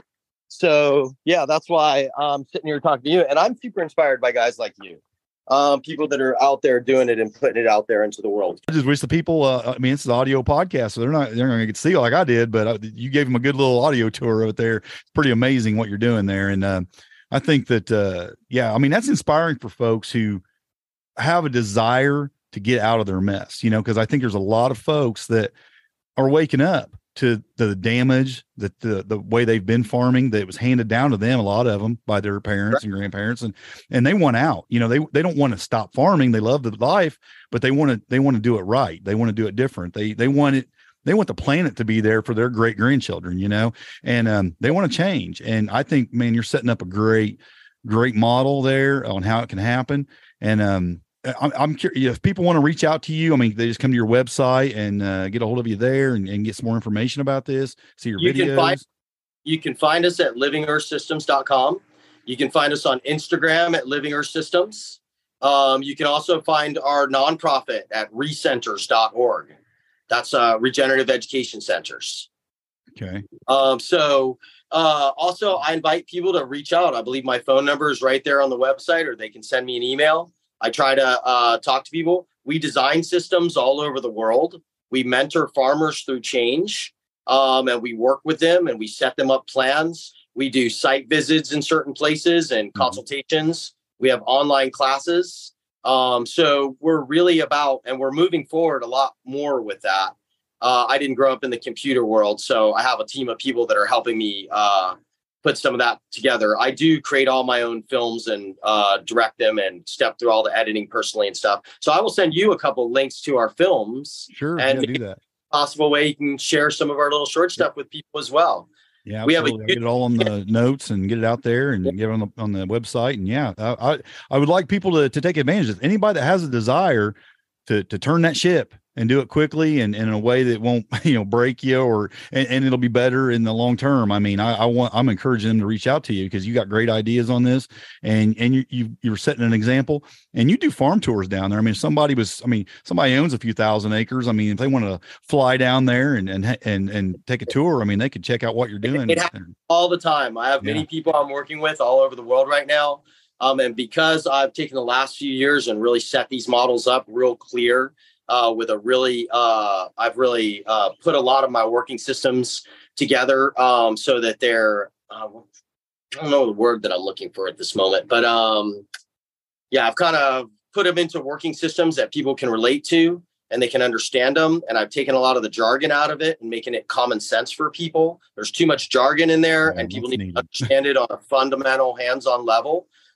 [SPEAKER 6] So, yeah, that's why I'm sitting here talking to you. And I'm super inspired by guys like you. Um, people that are out there doing it and putting it out there into the world.
[SPEAKER 3] I just wish the people, uh, I mean, this is an audio podcast, so they're not, they're not going to get to see it like I did, but uh, you gave them a good little audio tour out there. It's pretty amazing what you're doing there. And uh, I think that, uh, yeah, I mean, that's inspiring for folks who have a desire to get out of their mess, you know, because I think there's a lot of folks that are waking up to the damage that the, the way they've been farming, that was handed down to them, a lot of them by their parents right. and grandparents. And, and they want out, you know, they, they don't want to stop farming. They love the life, but they want to, they want to do it right. They want to do it different. They, they want it, they want the planet to be there for their great grandchildren, you know, and um, they want to change. And I think, man, you're setting up a great, great model there on how it can happen. And um, I'm, I'm curious if people want to reach out to you. I mean, they just come to your website and uh, get a hold of you there and, and get some more information about this. See your
[SPEAKER 4] you
[SPEAKER 3] videos.
[SPEAKER 4] Can find, you can find us at living earth systems dot com. You can find us on Instagram at Living Earth Systems. Um, you can also find our nonprofit at recenters dot org. That's uh, Regenerative Education Centers.
[SPEAKER 3] Okay.
[SPEAKER 4] Um, so uh, also, I invite people to reach out. I believe my phone number is right there on the website, or they can send me an email. I try to uh, talk to people. We design systems all over the world. We mentor farmers through change, um, and we work with them and we set them up plans. We do site visits in certain places and mm-hmm. consultations. We have online classes. Um, so we're really about, and we're moving forward a lot more with that. Uh, I didn't grow up in the computer world, so I have a team of people that are helping me uh, put some of that together. I do create all my own films and uh, direct them and step through all the editing personally and stuff. So I will send you a couple links to our films.
[SPEAKER 3] Sure,
[SPEAKER 4] and
[SPEAKER 3] yeah, do that.
[SPEAKER 4] Possible way you can share some of our little short stuff with people as well.
[SPEAKER 3] Yeah,
[SPEAKER 4] we
[SPEAKER 3] absolutely.
[SPEAKER 4] have a
[SPEAKER 3] get it all on the notes and get it out there and yeah. get it on the on the website. And yeah, I I, I would like people to to take advantage of anybody that has a desire to to turn that ship and do it quickly and, and in a way that won't, you know, break you or, and, and it'll be better in the long term. I mean, I, I want, I'm encouraging them to reach out to you because you got great ideas on this and, and you, you, you're setting an example and you do farm tours down there. I mean, if somebody was, I mean, somebody owns a few thousand acres. I mean, if they want to fly down there and, and, and, and take a tour, I mean, they could check out what you're doing.
[SPEAKER 4] It happens all the time. I have many yeah. people I'm working with all over the world right now. Um, and because I've taken the last few years and really set these models up real clear, Uh, with a really, uh, I've really uh, put a lot of my working systems together um, so that they're, uh, I don't know the word that I'm looking for at this moment, but um, yeah, I've kind of put them into working systems that people can relate to and they can understand them. And I've taken a lot of the jargon out of it and making it common sense for people. There's too much jargon in there yeah, and people need needed. to understand it on a fundamental hands-on level.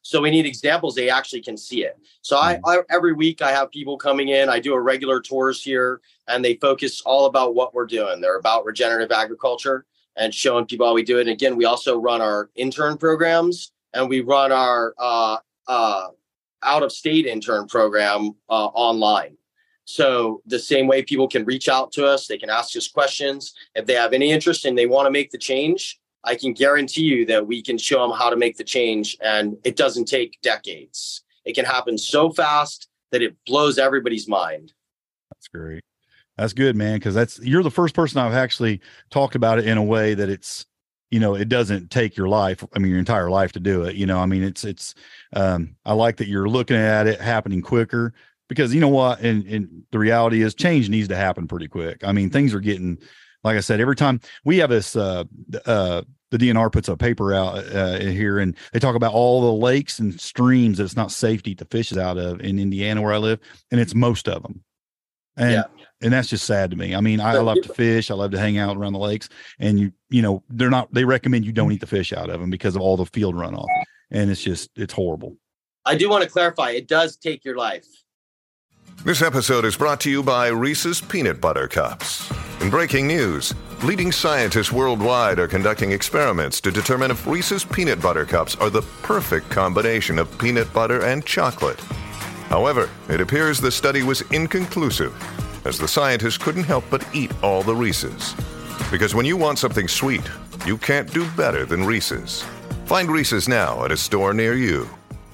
[SPEAKER 4] So we need examples they actually can see it. So I, I every week I have people coming in. I do a regular tours here, and they focus all about what we're doing. They're about regenerative agriculture and showing people how we do it. And again, we also run our intern programs, and we run our uh, uh, out-of-state intern program uh, online. So the same way people can reach out to us, they can ask us questions. If they have any interest and they want to make the change, I can guarantee you that we can show them how to make the change, and it doesn't take decades. It can happen so fast that it blows everybody's mind.
[SPEAKER 3] That's great. That's good, man. Cause that's, you're the first person I've actually talked about it in a way that it's, you know, it doesn't take your life. I mean, your entire life to do it. You know, I mean, it's, it's, um, I like that you're looking at it happening quicker, because you know what? And, and the reality is change needs to happen pretty quick. I mean, things are getting, like I said, every time we have this, uh, uh, the D N R puts a paper out uh, here, and they talk about all the lakes and streams that it's not safe to eat the fishes out of in Indiana where I live. And it's most of them. And, yeah. and that's just sad to me. I mean, I, I love to fish. I love to hang out around the lakes, and you, you know, they're not, they recommend you don't eat the fish out of them because of all the field runoff. And it's just, it's horrible.
[SPEAKER 4] I do want to clarify. It does take your life.
[SPEAKER 7] This episode is brought to you by Reese's Peanut Butter Cups. In breaking news, leading scientists worldwide are conducting experiments to determine if Reese's Peanut Butter Cups are the perfect combination of peanut butter and chocolate. However, it appears the study was inconclusive, as the scientists couldn't help but eat all the Reese's. Because when you want something sweet, you can't do better than Reese's. Find Reese's now at a store near you.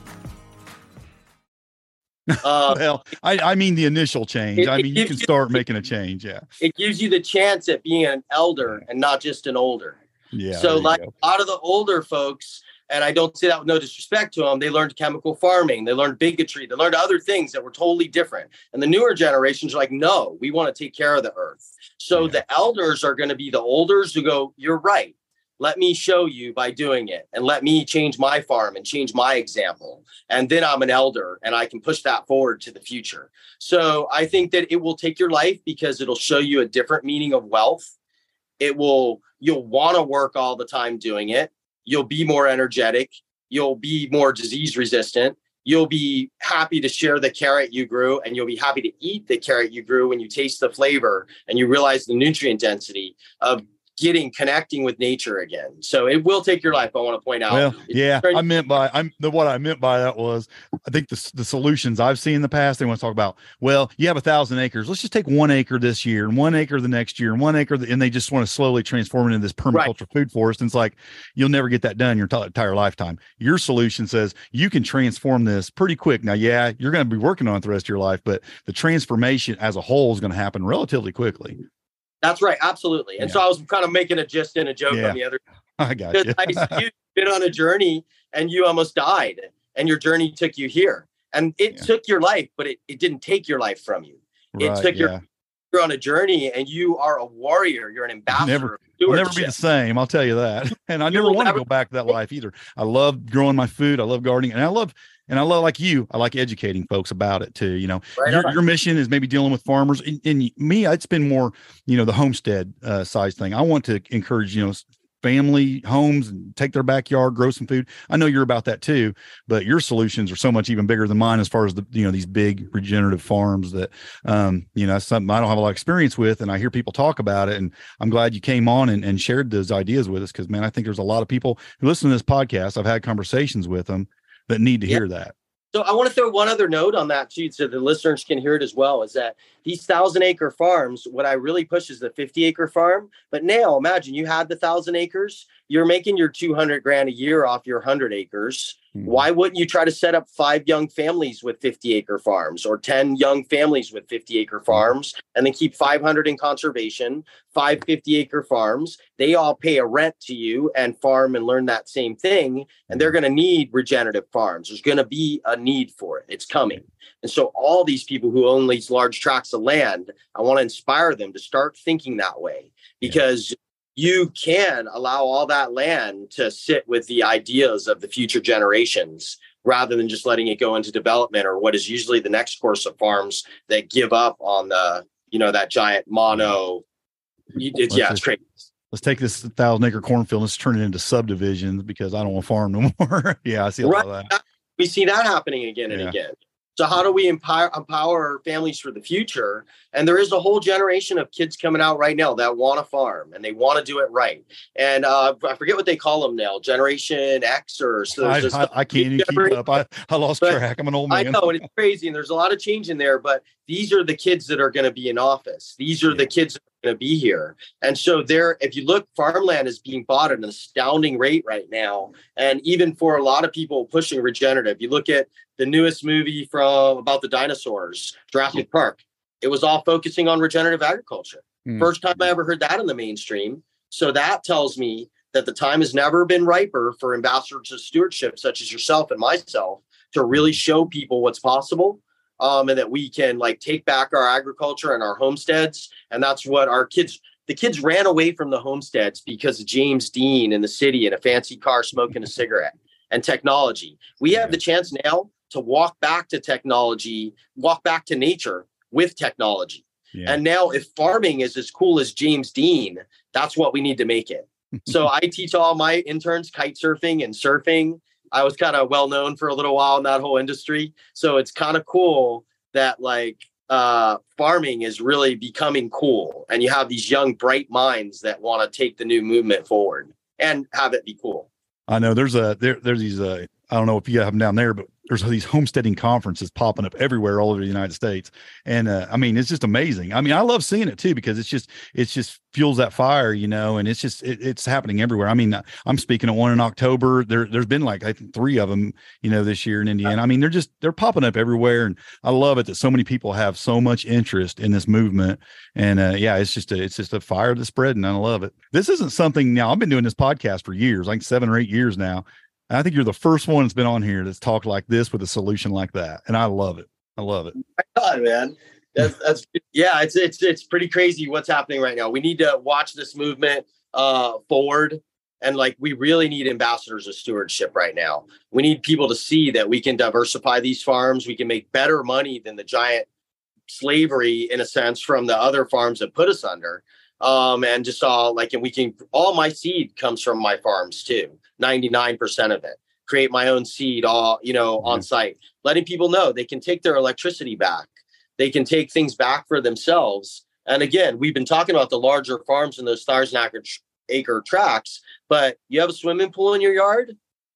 [SPEAKER 3] Uh, well, I, I mean the initial change. It, I mean, you can start you, making a change. Yeah.
[SPEAKER 4] It gives you the chance at being an elder and not just an older.
[SPEAKER 3] Yeah.
[SPEAKER 4] So like go. a lot of the older folks, and I don't say that with no disrespect to them, they learned chemical farming, they learned bigotry, they learned other things that were totally different. And the newer generations are like, no, we want to take care of the earth. So yeah. the elders are going to be the olders who go, you're right. Let me show you by doing it, and let me change my farm and change my example. And then I'm an elder and I can push that forward to the future. So I think that it will take your life because it'll show you a different meaning of wealth. It will, you'll want to work all the time doing it. You'll be more energetic. You'll be more disease resistant. You'll be happy to share the carrot you grew, and you'll be happy to eat the carrot you grew when you taste the flavor and you realize the nutrient density of getting connecting with nature again. So it will take your life. I want to point out.
[SPEAKER 3] Well, yeah, I meant by I'm the what I meant by that was I think the the solutions I've seen in the past, they want to talk about, well, you have a thousand acres. Let's just take one acre this year and one acre the next year and one acre, the, and they just want to slowly transform it into this permaculture right. food forest. And it's like, you'll never get that done your t- entire lifetime. Your solution says you can transform this pretty quick. Now, yeah, you're going to be working on it the rest of your life, but the transformation as a whole is going to happen relatively quickly. That's
[SPEAKER 4] right. Absolutely. And yeah. so I was kind of making a gist and a joke yeah. on the other.
[SPEAKER 3] I got you.
[SPEAKER 4] You've been on a journey and you almost died, and your journey took you here, and it yeah. took your life, but it, it didn't take your life from you. Right, it took yeah. your, you're on a journey, and you are a warrior. You're an ambassador.
[SPEAKER 3] Never, I'll never be the same. I'll tell you that. And I you never want to go back to that life either. I love growing my food. I love gardening, and I love, and I love, like you, I like educating folks about it too. You know, right your, your mission is maybe dealing with farmers, and, and me, I'd spend more, you know, the homestead uh, size thing. I want to encourage, you know, family homes and take their backyard, grow some food. I know you're about that too, but your solutions are so much even bigger than mine as far as the, you know, these big regenerative farms that, um, you know, that's something I don't have a lot of experience with. And I hear people talk about it, and I'm glad you came on and, and shared those ideas with us. Cause man, I think there's a lot of people who listen to this podcast. I've had conversations with them that need to yeah. hear that.
[SPEAKER 4] So I want to throw one other note on that too, so the listeners can hear it as well, is that these thousand acre farms, what I really push is the fifty acre farm. But now imagine you had the thousand acres, you're making your two hundred grand a year off your hundred acres. Mm-hmm. Why wouldn't you try to set up five young families with fifty acre farms, or ten young families with fifty acre farms, and then keep five hundred in conservation, five fifty acre farms? They all pay a rent to you and farm and learn that same thing. And they're going to need regenerative farms. There's going to be a need for it. It's coming. And so all these people who own these large tracts of land, I want to inspire them to start thinking that way, because you can allow all that land to sit with the ideas of the future generations, rather than just letting it go into development, or what is usually the next course of farms that give up on the, you know, that giant mono. It's, yeah, it's crazy.
[SPEAKER 3] Let's take this thousand acre cornfield, let's turn it into subdivisions because I don't want to farm no more. Yeah, I see a
[SPEAKER 4] right.
[SPEAKER 3] lot of that.
[SPEAKER 4] we see that happening again and
[SPEAKER 3] Yeah.
[SPEAKER 4] again. So how do we empower, empower families for the future? And there is a whole generation of kids coming out right now that want to farm and they want to do it right. And uh, I forget what they call them now, Generation X or so.
[SPEAKER 3] I,
[SPEAKER 4] There's
[SPEAKER 3] I, I can't even keep up. I, I lost
[SPEAKER 4] But
[SPEAKER 3] track. I'm an old
[SPEAKER 4] I
[SPEAKER 3] man.
[SPEAKER 4] know, and it's crazy, and there's a lot of change in there, but these are the kids that are going to be in office. These are
[SPEAKER 3] Yeah.
[SPEAKER 4] the kids that are going to be here. And so there, if you look, farmland is being bought at an astounding rate right now. And even for a lot of people pushing regenerative, you look at the newest movie from about the dinosaurs, Jurassic Park, it was all focusing on regenerative agriculture.
[SPEAKER 3] Mm.
[SPEAKER 4] First time I ever heard that in the mainstream. So that tells me that the time has never been riper for ambassadors of stewardship, such as yourself and myself, to really show people what's possible, um, and that we can like take back our agriculture and our homesteads. And that's what our kids, the kids ran away from the homesteads because of James Dean in the city in a fancy car smoking a cigarette and technology. We have the chance now to walk back to technology, walk back to nature with technology.
[SPEAKER 3] Yeah.
[SPEAKER 4] And now if farming is as cool as James Dean, that's what we need to make it. So I teach all my interns kite surfing and surfing. I was kind of well known for a little while in that whole industry. So it's kind of cool that like uh, farming is really becoming cool. And you have these young, bright minds that want to take the new movement forward and have it be cool.
[SPEAKER 3] I know there's a, there, there's these, uh, I don't know if you have them down there, but there's these homesteading conferences popping up everywhere all over the United States. And, uh, I mean, it's just amazing. I mean, I love seeing it too, because it's just, it's just fuels that fire, you know, and it's just, it, it's happening everywhere. I mean, I'm speaking at one in October. There, there's been like, I think three of them, you know, this year in Indiana. I mean, they're just, they're popping up everywhere. And I love it that so many people have so much interest in this movement. And, uh, yeah, it's just, a, it's just a fire that's spreading. And I love it. This isn't something now I've been doing this podcast for years, like seven or eight years now. And I think you're the first one that's been on here that's talked like this with a solution like that. And I love it. I love it.
[SPEAKER 4] My God, man. That's, that's, yeah, it's, it's, it's pretty crazy what's happening right now. We need to watch this movement uh, forward. And like, we really need ambassadors of stewardship right now. We need people to see that we can diversify these farms. We can make better money than the giant slavery, in a sense, from the other farms that put us under. Um, and just all like, and we can, all my seed comes from my farms too. ninety-nine percent of it. Create my own seed all, you know, mm-hmm. on site, letting people know they can take their electricity back. They can take things back for themselves. And again, we've been talking about the larger farms and those thousand acre, acre tracts, but you have a swimming pool in your yard,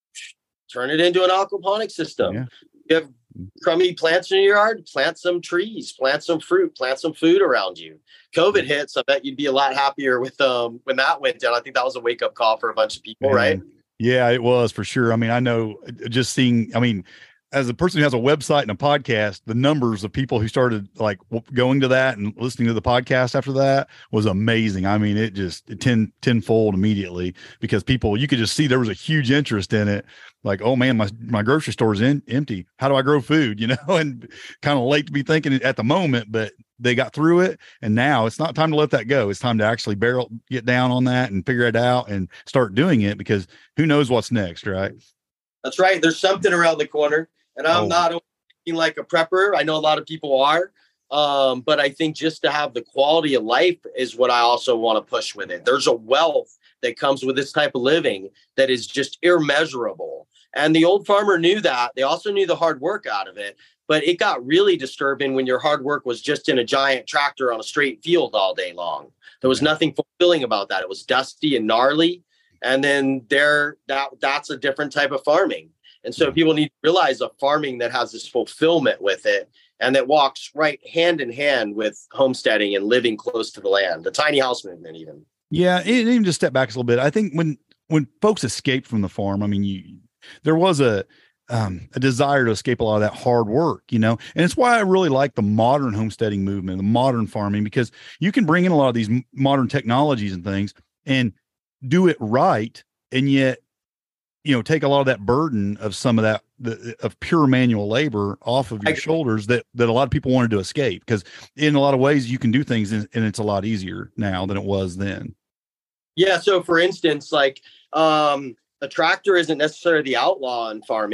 [SPEAKER 4] turn it into an aquaponic system. Yeah. You have crummy plants in your yard, plant some trees, plant some fruit, plant some food around you. COVID hits. I bet you'd be a lot happier with um when that went down. I think that was a wake up call for a bunch of people, Man. right?
[SPEAKER 3] Yeah, it was for sure. I mean, I know just seeing, I mean, as a person who has a website and a podcast, the numbers of people who started like going to that and listening to the podcast after that was amazing. I mean, it just it ten, tenfold immediately, because people, you could just see there was a huge interest in it. Like, oh man, my, my grocery store is in, empty. How do I grow food? You know, and kind of late to be thinking it at the moment, but they got through it. And now it's not time to let that go. It's time to actually barrel, get down on that and figure it out and start doing it, because who knows what's next, right?
[SPEAKER 4] That's right. There's something around the corner. And I'm oh. not looking like a prepper. I know a lot of people are. Um, but I think just to have the quality of life is what I also want to push with it. There's a wealth that comes with this type of living that is just immeasurable. And the old farmer knew that. They also knew the hard work out of it. But it got really disturbing when your hard work was just in a giant tractor on a straight field all day long. There was nothing fulfilling about that. It was dusty and gnarly. And then there, that that's a different type of farming. And so people need to realize a farming that has this fulfillment with it, and that walks right hand in hand with homesteading and living close to the land, the tiny house movement even.
[SPEAKER 3] Yeah, and even just step back a little bit. I think when when folks escaped from the farm, I mean, you, there was a um, a desire to escape a lot of that hard work, you know, and it's why I really like the modern homesteading movement, the modern farming, because you can bring in a lot of these modern technologies and things and do it right, and yet, you know, take a lot of that burden of some of that the, of pure manual labor off of your shoulders that, that a lot of people wanted to escape, because in a lot of ways you can do things and, and it's a lot easier now than it was then.
[SPEAKER 4] Yeah. So for instance, like um, a tractor isn't necessarily the outlaw in farming.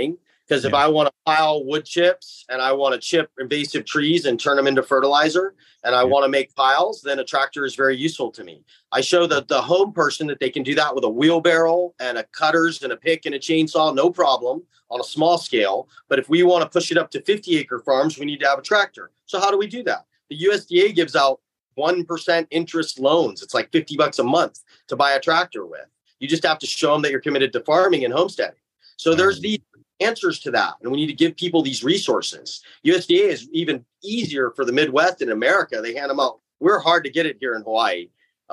[SPEAKER 4] Because if
[SPEAKER 3] Yeah.
[SPEAKER 4] I want to pile wood chips and I want to chip invasive trees and turn them into fertilizer, and I
[SPEAKER 3] Yeah.
[SPEAKER 4] want to make piles, then a tractor is very useful to me. I show the, the home person that they can do that with a wheelbarrow and a cutters and a pick and a chainsaw, no problem, on a small scale. But if we want to push it up to fifty acre farms, we need to have a tractor. So how do we do that? The U S D A gives out one percent interest loans. It's like fifty bucks a month to buy a tractor with. You just have to show them that you're committed to farming and homesteading. So there's these answers to that. And we need to give people these resources. U S D A is even easier for the Midwest in America. They hand them out. We're hard to get it here in Hawaii.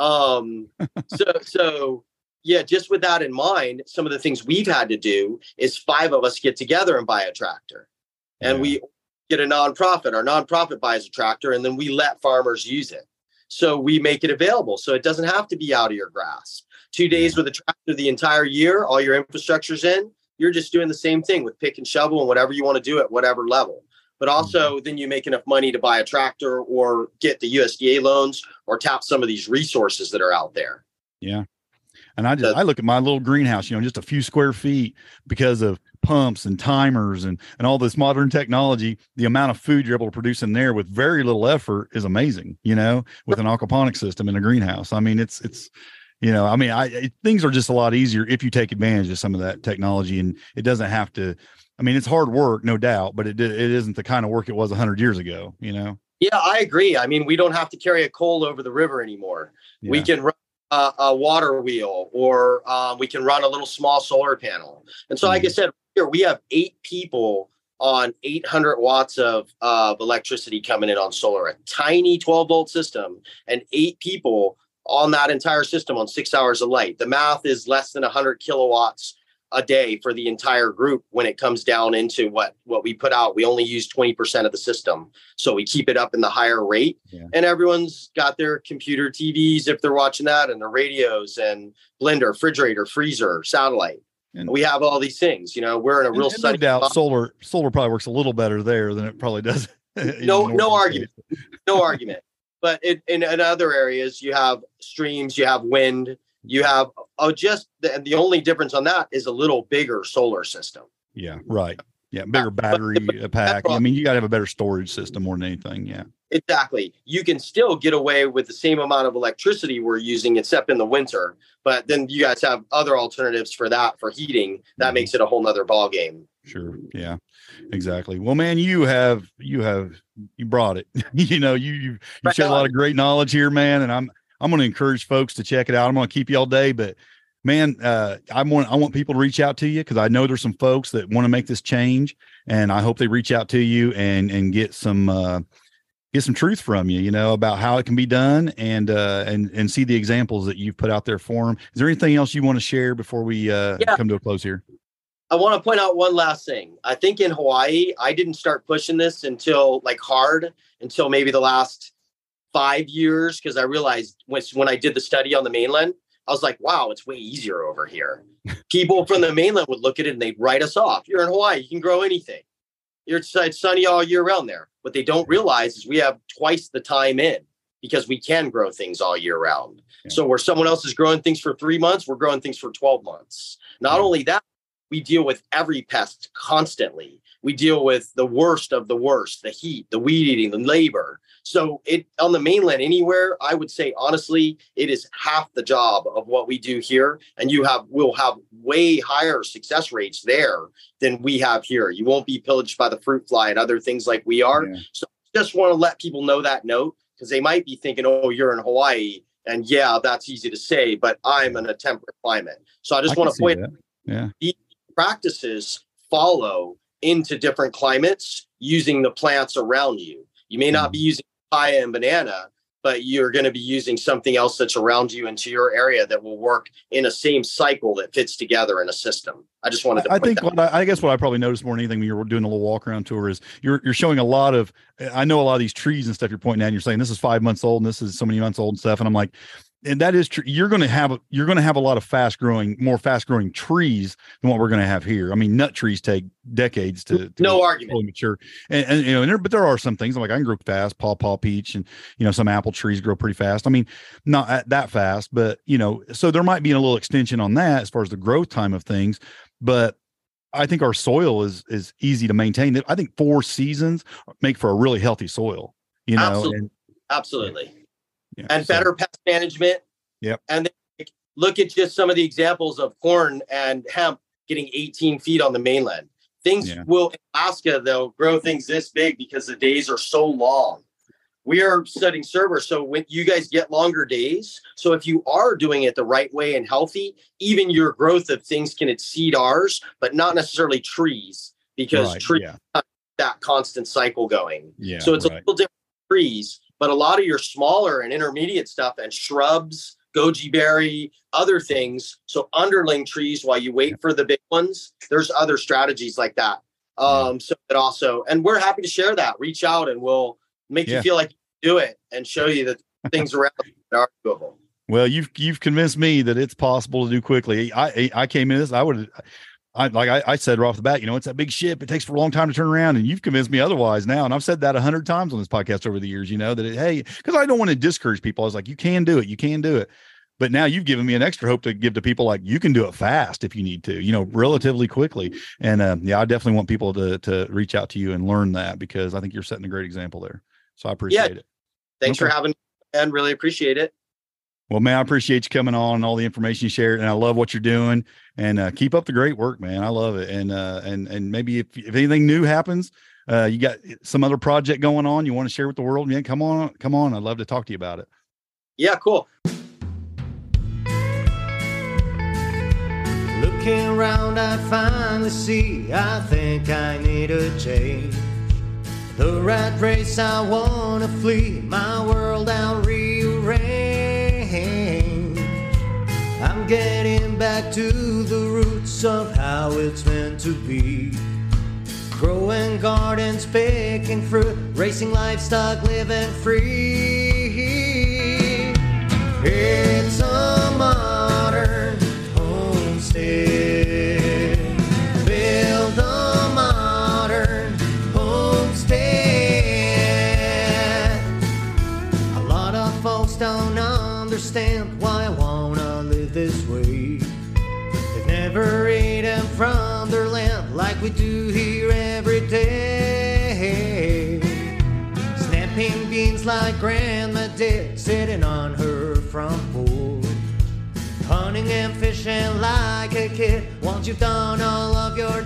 [SPEAKER 4] Um, so, so yeah, just with that in mind, some of the things we've had to do is five of us get together and buy a tractor. And
[SPEAKER 3] Yeah.
[SPEAKER 4] we get a nonprofit. Our nonprofit buys a tractor, and then we let farmers use it. So we make it available. So it doesn't have to be out of your grasp. Two days with a tractor the entire year, all your infrastructure's in. You're just doing the same thing with pick and shovel and whatever you want to do at whatever level. But also mm-hmm. then you make enough money to buy a tractor or get the U S D A loans or tap some of these resources that are out there.
[SPEAKER 3] Yeah. And I just, I look at my little greenhouse, you know, just a few square feet because of pumps and timers and, and all this modern technology. The amount of food you're able to produce in there with very little effort is amazing, you know, with an aquaponic system in a greenhouse. I mean, it's, it's, you know, I mean, I, it, things are just a lot easier if you take advantage of some of that technology, and it doesn't have to, I mean, it's hard work, no doubt, but it, it isn't the kind of work it was a hundred years ago, you know?
[SPEAKER 4] Yeah, I agree. I mean, we don't have to carry a coal over the river anymore. Yeah. We can run a, a water wheel, or um, we can run a little small solar panel. And so, mm-hmm. like I said, here we have eight people on eight hundred watts of, uh, of electricity coming in on solar, a tiny twelve volt system, and eight people on that entire system on six hours of light. The math is less than one hundred kilowatts a day for the entire group when it comes down into what, what we put out. We only use twenty percent of the system. So we keep it up in the higher rate. Yeah. And everyone's got their computer T Vs if they're watching that, and their radios and blender, refrigerator, freezer, satellite. And we have all these things. You know, we're in a real
[SPEAKER 3] and, and no doubt spot. solar solar probably works a little better there than it probably does.
[SPEAKER 4] no, no argument. No argument. But it, in, in other areas, you have streams, you have wind, you have oh, just the, the only difference on that is a little bigger solar system.
[SPEAKER 3] Yeah, right. Yeah, bigger battery but, pack. I mean, you got to have a better storage system more than anything. Yeah,
[SPEAKER 4] exactly. You can still get away with the same amount of electricity we're using, except in the winter. But then you guys have other alternatives for that, for heating. That mm-hmm. makes it a whole nother ball game.
[SPEAKER 3] Sure. Yeah, exactly. Well, man, you have, you have, you brought it, you know, you, you, you right share on. a lot of great knowledge here, man. And I'm, I'm going to encourage folks to check it out. I'm going to keep you all day, but man, uh, I want, I want people to reach out to you, cause I know there's some folks that want to make this change, and I hope they reach out to you and, and get some, uh, get some truth from you, you know, about how it can be done, and, uh, and, and see the examples that you've put out there for them. Is there anything else you want to share before we, uh, yeah. come to a close here?
[SPEAKER 4] I want to point out one last thing. I think in Hawaii, I didn't start pushing this until like hard until maybe the last five years. Cause I realized when, when I did the study on the mainland, I was like, wow, it's way easier over here. People from the mainland would look at it and they'd write us off. You're in Hawaii, you can grow anything. It's, it's sunny all year round there. What they don't realize is we have twice the time in, because we can grow things all year round. Yeah. So where someone else is growing things for three months, we're growing things for twelve months. Not yeah. only that, we deal with every pest constantly. We deal with the worst of the worst, the heat, the weed eating, the labor. So it on the mainland anywhere, I would say, honestly, it is half the job of what we do here. And you have, will have way higher success rates there than we have here. You won't be pillaged by the fruit fly and other things like we are. Yeah. So just want to let people know that note, because they might be thinking, oh, you're in Hawaii. And yeah, that's easy to say, but I'm in a temperate climate. So I just I want to point out,
[SPEAKER 3] yeah.
[SPEAKER 4] these practices follow into different climates using the plants around you. You may not be using papaya and banana, but you're going to be using something else that's around you into your area that will work in a same cycle that fits together in a system. I just wanted to.
[SPEAKER 3] I think what I, I guess what I probably noticed more than anything when you're doing a little walk around tour is you're you're showing a lot of. I know a lot of these trees and stuff you're pointing at, and you're saying this is five months old and this is so many months old and stuff, and I'm like, and that is true. You're going to have you're going to have a lot of fast growing, more fast growing trees than what we're going to have here. I mean, nut trees take decades to, to
[SPEAKER 4] no argument
[SPEAKER 3] fully mature, and, and you know, and there, but there are some things I'm like I can grow fast, pawpaw, peach, and you know, some apple trees grow pretty fast. I mean, not that fast, but you know, so there might be a little extension on that as far as the growth time of things, but I think our soil is is easy to maintain. I think four seasons make for a really healthy soil. You know,
[SPEAKER 4] absolutely,
[SPEAKER 3] and,
[SPEAKER 4] absolutely.
[SPEAKER 3] Yeah,
[SPEAKER 4] and
[SPEAKER 3] so,
[SPEAKER 4] better pest management.
[SPEAKER 3] Yep.
[SPEAKER 4] And then look at just some of the examples of corn and hemp getting eighteen feet on the mainland. Things
[SPEAKER 3] yeah.
[SPEAKER 4] will, in Alaska, they'll grow things this big because the days are so long. We are studying Cerber, so when you guys get longer days, so if you are doing it the right way and healthy, even your growth of things can exceed ours, but not necessarily trees, because
[SPEAKER 3] right,
[SPEAKER 4] trees
[SPEAKER 3] yeah.
[SPEAKER 4] have that constant cycle going.
[SPEAKER 3] Yeah,
[SPEAKER 4] so it's
[SPEAKER 3] right.
[SPEAKER 4] a little different from trees, but a lot of your smaller and intermediate stuff and shrubs, goji berry, other things. So underling trees while you wait yeah. for the big ones. There's other strategies like that. Um, yeah. So that also, and we're happy to share that. Reach out and we'll make yeah. you feel like you do it and show you that things around are doable.
[SPEAKER 3] Well, you've you've convinced me that it's possible to do quickly. I I came in this, I would, I like I, I said right off the bat, you know, it's that big ship. It takes for a long time to turn around, and you've convinced me otherwise now. And I've said that a hundred times on this podcast over the years. You know that it, hey, because I don't want to discourage people. I was like, you can do it, you can do it. But now you've given me an extra hope to give to people, like you can do it fast if you need to, you know, relatively quickly. And um, yeah, I definitely want people to to reach out to you and learn that, because I think you're setting a great example there. So I appreciate
[SPEAKER 4] yeah.
[SPEAKER 3] it.
[SPEAKER 4] Thanks okay. for having me, and really appreciate it.
[SPEAKER 3] Well, man, I appreciate you coming on and all the information you shared, and I love what you're doing, and uh, keep up the great work, man. I love it. And, uh, and, and maybe if, if anything new happens, uh, you got some other project going on you want to share with the world, man, come on, come on. I'd love to talk to you about it.
[SPEAKER 4] Yeah, cool.
[SPEAKER 2] Looking around, I finally see, I think I need a change. The rat race, I wanna flee, my world I'll rearrange. I'm getting back to the roots of how it's meant to be. Growing gardens, picking fruit, racing livestock, living free. It's a modern homestead. Build a modern homestead. A lot of folks don't understand why I wanna live this way. They've never eaten from their land like we do here every day. Snapping beans like Grandma did, sitting on her front porch. Hunting and fishing like a kid once you've done all of your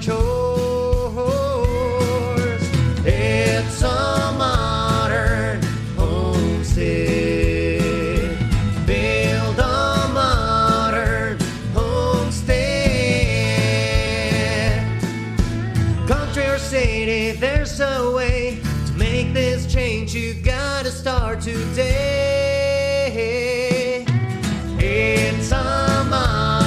[SPEAKER 2] chores. It's a modern homestead. Build a modern homestead. Country or city, there's a way to make this change. You gotta start today. It's a modern